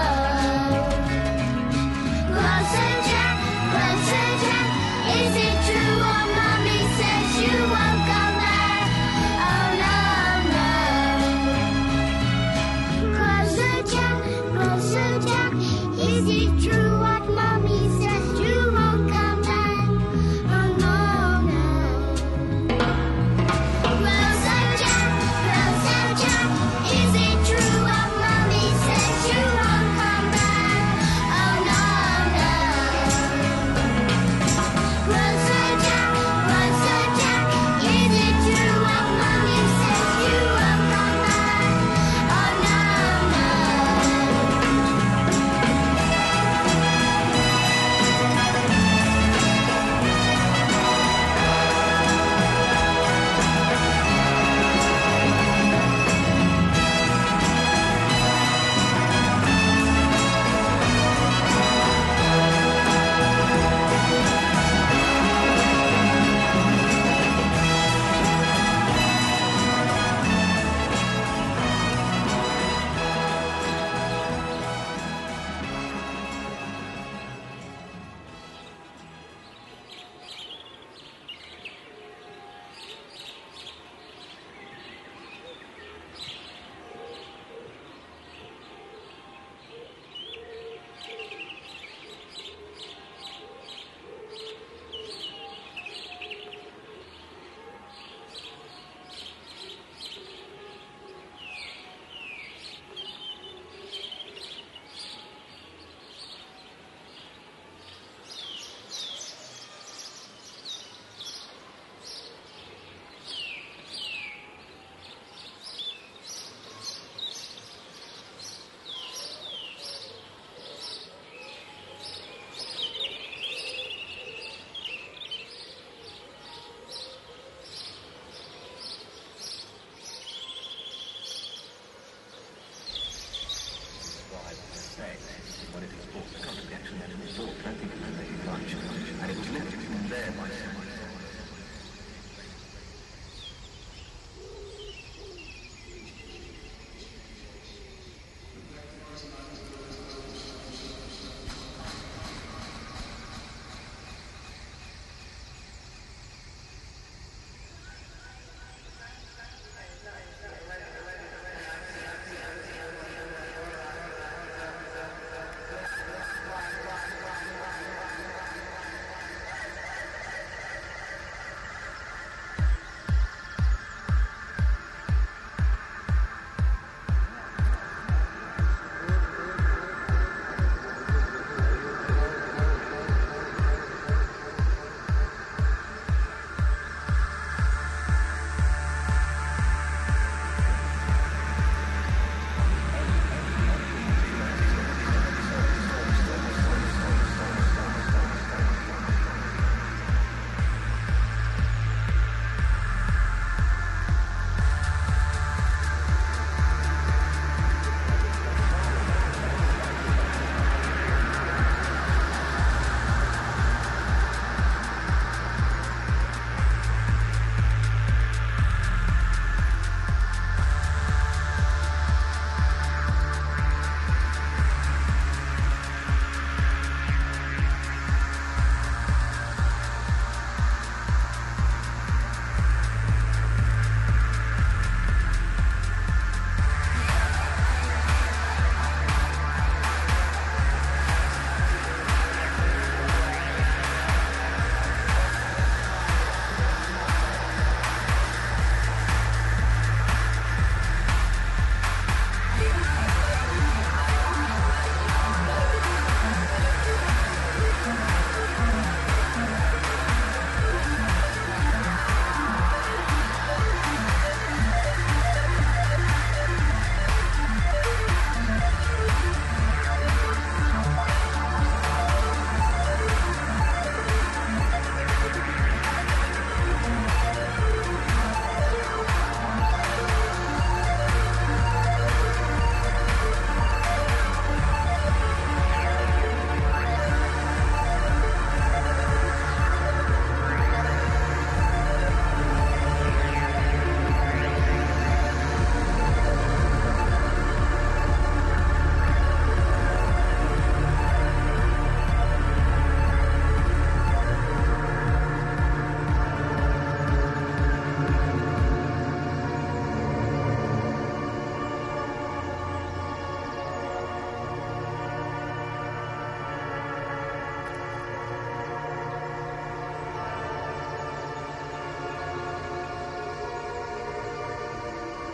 Closer, Jack, closer, Jack. Is it true what Mommy says you won't come back? Oh no, no. Closer, Jack, closer, Jack. Is it true what Mommy says you won't come back? Oh no, no. Closer, Jack,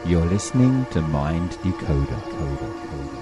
You're listening to Mind Decoder. Coder, coder.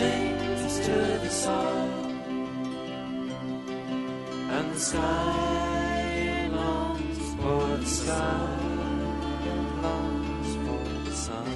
sings to the sun, and the sky longs for the sky, longs for the sun.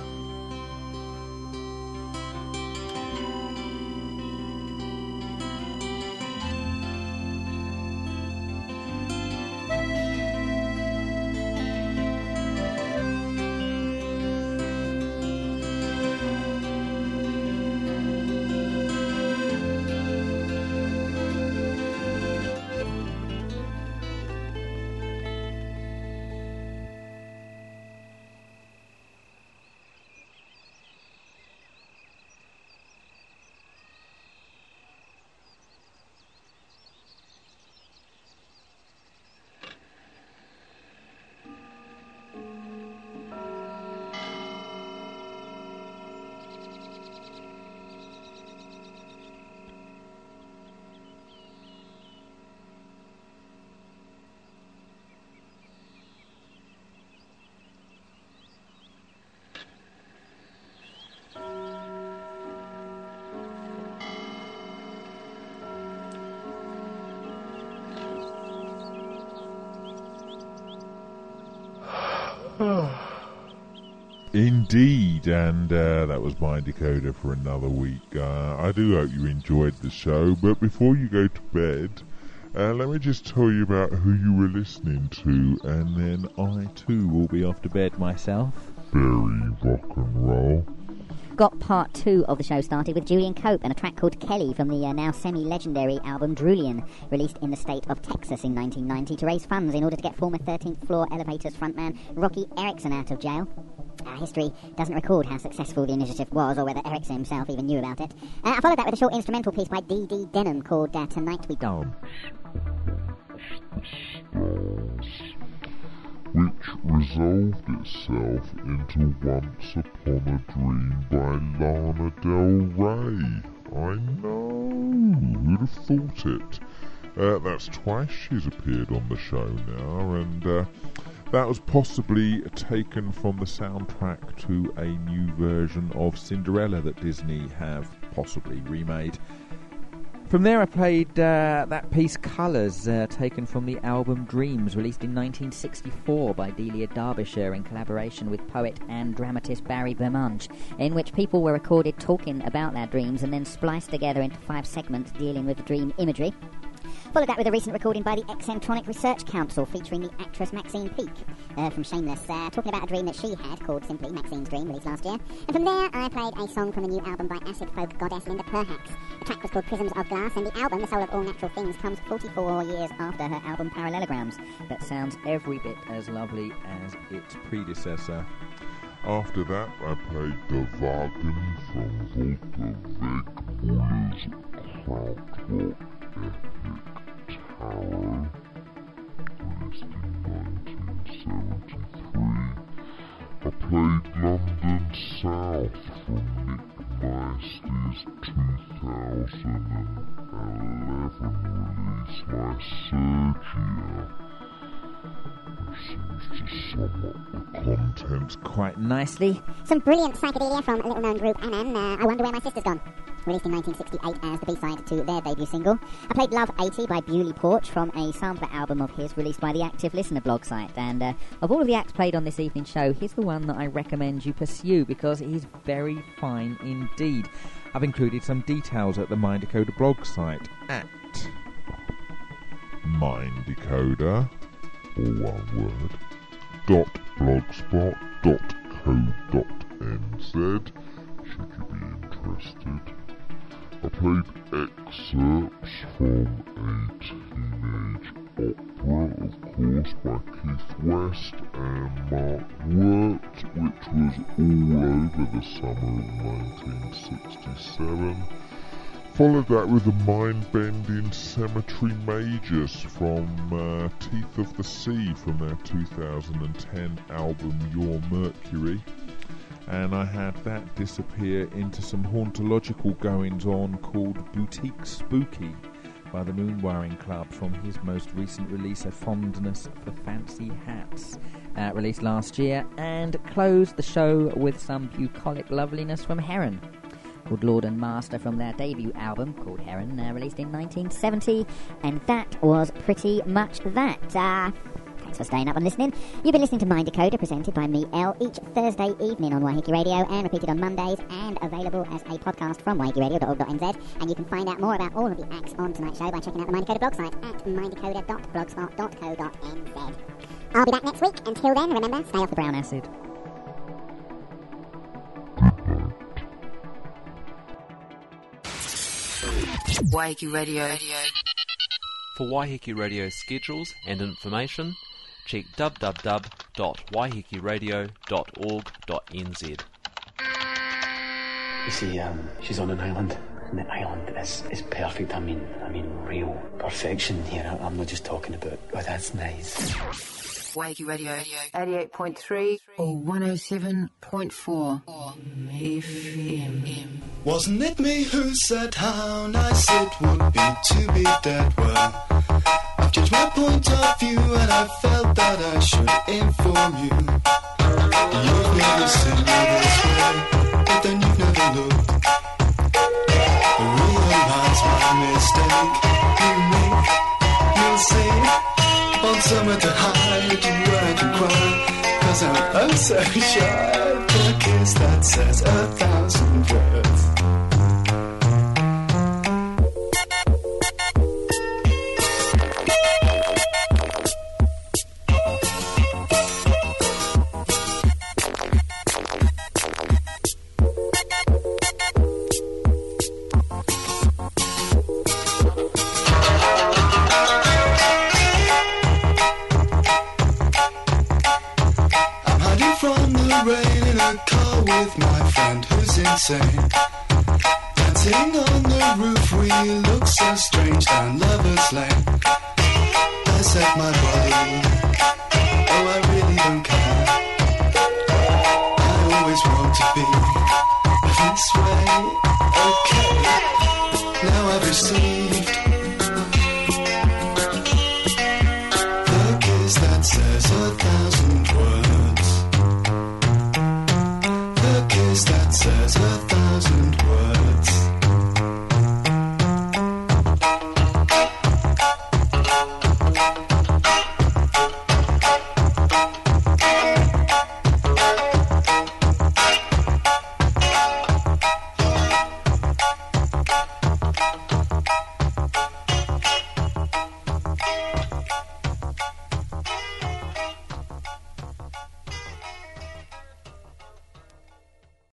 Indeed, and uh, that was my decoder for another week. Uh, I do hope you enjoyed the show, but before you go to bed, uh, let me just tell you about who you were listening to, and then I too will be off to bed myself. Very rock and roll. Got part two of the show started with Julian Cope and a track called Kelly from the uh, now semi-legendary album Drulian, released in the state of Texas in nineteen ninety to raise funds in order to get former thirteenth Floor Elevators frontman Rocky Erickson out of jail. Uh, history doesn't record how successful the initiative was or whether Erickson himself even knew about it. Uh, I followed that with a short instrumental piece by Dee Dee Denham called uh, Tonight We Go. Which resolved itself into Once Upon a Dream by Lana Del Rey. I know, who'd have thought it? Uh, that's twice she's appeared on the show now, and uh, that was possibly taken from the soundtrack to a new version of Cinderella that Disney have possibly remade. From there I played uh, that piece Colours, uh, taken from the album Dreams, released in nineteen sixty-four by Delia Derbyshire in collaboration with poet and dramatist Barry Bermange, in which people were recorded talking about their dreams and then spliced together into five segments dealing with dream imagery. Followed that with a recent recording by the Eccentronic Research Council featuring the actress Maxine Peake uh, from Shameless, uh, talking about a dream that she had called simply Maxine's Dream, released last year. And from there I played a song from the new album by acid folk goddess Linda Perhacs. The track was called Prisms of Glass, and the album, The Soul of All Natural Things, comes forty-four years after her album Parallelograms, but sounds every bit as lovely as its predecessor. After that, I played The Wagen from Volker Wegmuller's Krautrock epic Tarot, released in nineteen seventy-three. I played London South from Nick Meister's two thousand eleven release, Lysergia, which seems to sum up the contents quite nicely. Some brilliant psychedelia from a little-known group, Anan, uh, I Wonder Where My Sister's Gone, released in nineteen sixty-eight as the B-side to their debut single. I played Love eighty by Bewley Porch from a sampler album of his released by the Active Listener blog site, and uh, of all of the acts played on this evening's show, here's the one that I recommend you pursue because he's very fine indeed. I've included some details at the Mind Decoder blog site at Minddecoder, all one word, dot blogspot dot co dot n z, should you be interested. I played excerpts from a teenage opera, of course, by Keith West and Mark Wirt, which was all over the summer of nineteen sixty-seven. Followed that with a mind-bending Cemetery Magus from uh, Teeth of the Sea from their two thousand ten album Your Mercury. And I had that disappear into some hauntological goings-on called Boutique Spooky by the Moonwiring Club from his most recent release, A Fondness for Fancy Hats, uh, released last year, and closed the show with some bucolic loveliness from Heron. called Lord and Master from their debut album called Heron, uh, released in nineteen seventy, and that was pretty much that. Uh, thanks for staying up and listening. You've been listening to Mind Decoder, presented by me, Elle, each Thursday evening on Waiheke Radio and repeated on Mondays, and available as a podcast from waiheke radio dot org dot n z. And you can find out more about all of the acts on tonight's show by checking out the Mind Decoder blog site at mind decoder dot blogspot dot co dot n z. I'll be back next week. Until then, remember, stay off the brown acid. Waiheke Radio. For Waiheke Radio schedules and information, check w w w dot waiheke radio dot org dot n z. You see, um, she's on an island, and the island is, is perfect. I mean, I mean, real perfection here. I, I'm not just talking about, oh, that's nice. Waiheke Radio, eighty-eight point three or one oh seven point four F M. Wasn't it me who said how nice it would be to be dead? Well, I've changed my point of view and I felt that I should inform you. You've never seen me this way, but then you've never looked. Realize my mistake, you make, you'll see. Want somewhere to hide where I can cry, cause I'm, I'm so shy. The kiss that says a thousand words. With my friend who's insane, dancing on the roof, we look so strange down Lover's Lane. I said, my body, oh, I really don't care. I always want to be this way. Okay, now I've received the kiss that says a thousand words. That says a